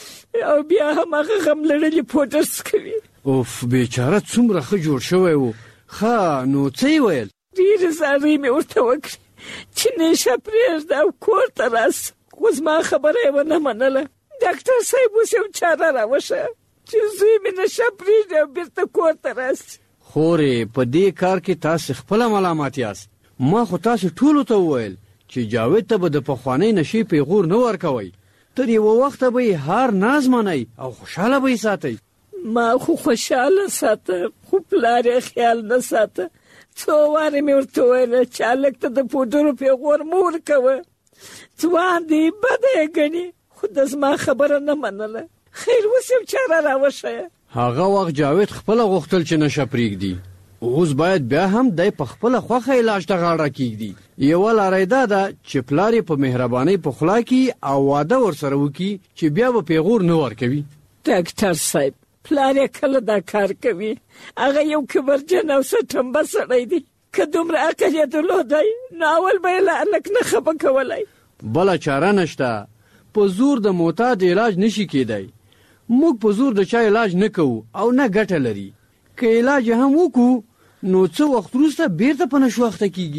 او بیا هم هغه غم لړلي پوډر څکوي. اوف بیچاره څومره ښه جوړ شوی و. ښه نو څه یې ویل؟ ډېرې زارۍ مې ورته وکړې چې نشه پرېږده او کور ته راسه، خو زما خبره یې ونه منله. ډاکټر صاحب اوس یو چاره راوښیه چې زوی مې نشه پرېږدي او بېرته کور ته راسي. خورې په دې کار کې تاسې خپله ملامت یاست. ما خو تاسې ټولو ته وویل چې جاوید ته به د پخوانۍ نشې پیغور نه ورکوئ، تر یوه وخته به یې هر ناز منئ او خوشحاله به یې ساتئ. ما خو خوشحاله ساته، خو پلار یې خیال نه ساته. څو وارې مې ورته ویله چې هلک ته د پوډرو پیغور مه ورکوه، ځوان دی بده یې ګڼي، خو د زما خبره نه منله. خیر اوس یو چاره راوښیه. هغه وخت جاوید خپله غوښتل چې نشه پرېږدي، اوس باید بیا هم دی په خپله خوښه علاج ته غاړه کېږدي. یوه لاره یې دا ده چې پلار یې په مهربانۍ پخلا کړي او واده ورسره وکړي چې بیا به پیغور نه ورکوي. ډاکټر صاحب پلار یې کله دا کار کوي، هغه یو کبرجن او سټمبه سړی دی، که دومره عقل یې درلودی نو اول به یې له هلک نه خفه کولی. بله چاره نشته، په زور د معتاد علاج نشي کېدی. موږ په زور د چا علاج نه کوو او نه ګټه لري. که علاج هم وکړو نو څه وخت وروسته بیرته په نشو اخته کېږي.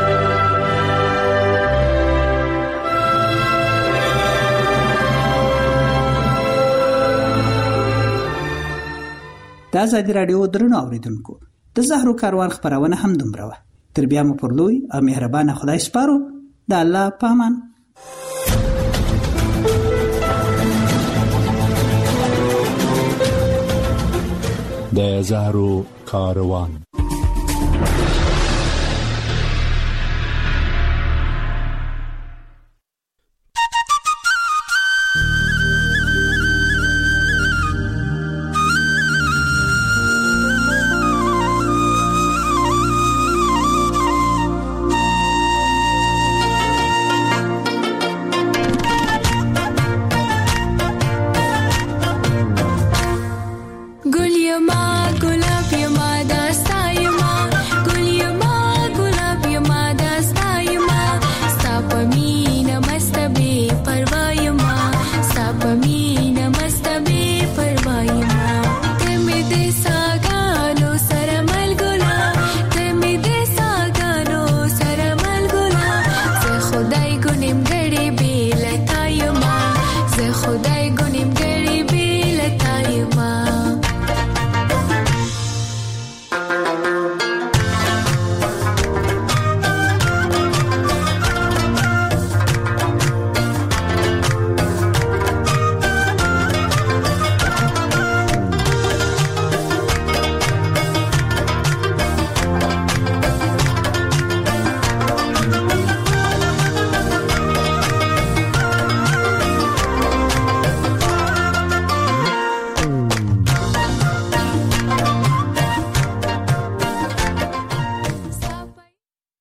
د ازادي راډیو درنو اوریدونکو، د زهرو کاروان خبرونه هم دومره وه. تر بیا مو پر لوی او مهربانه خدای سپارو. د الله په امان. د زهرو کاروان.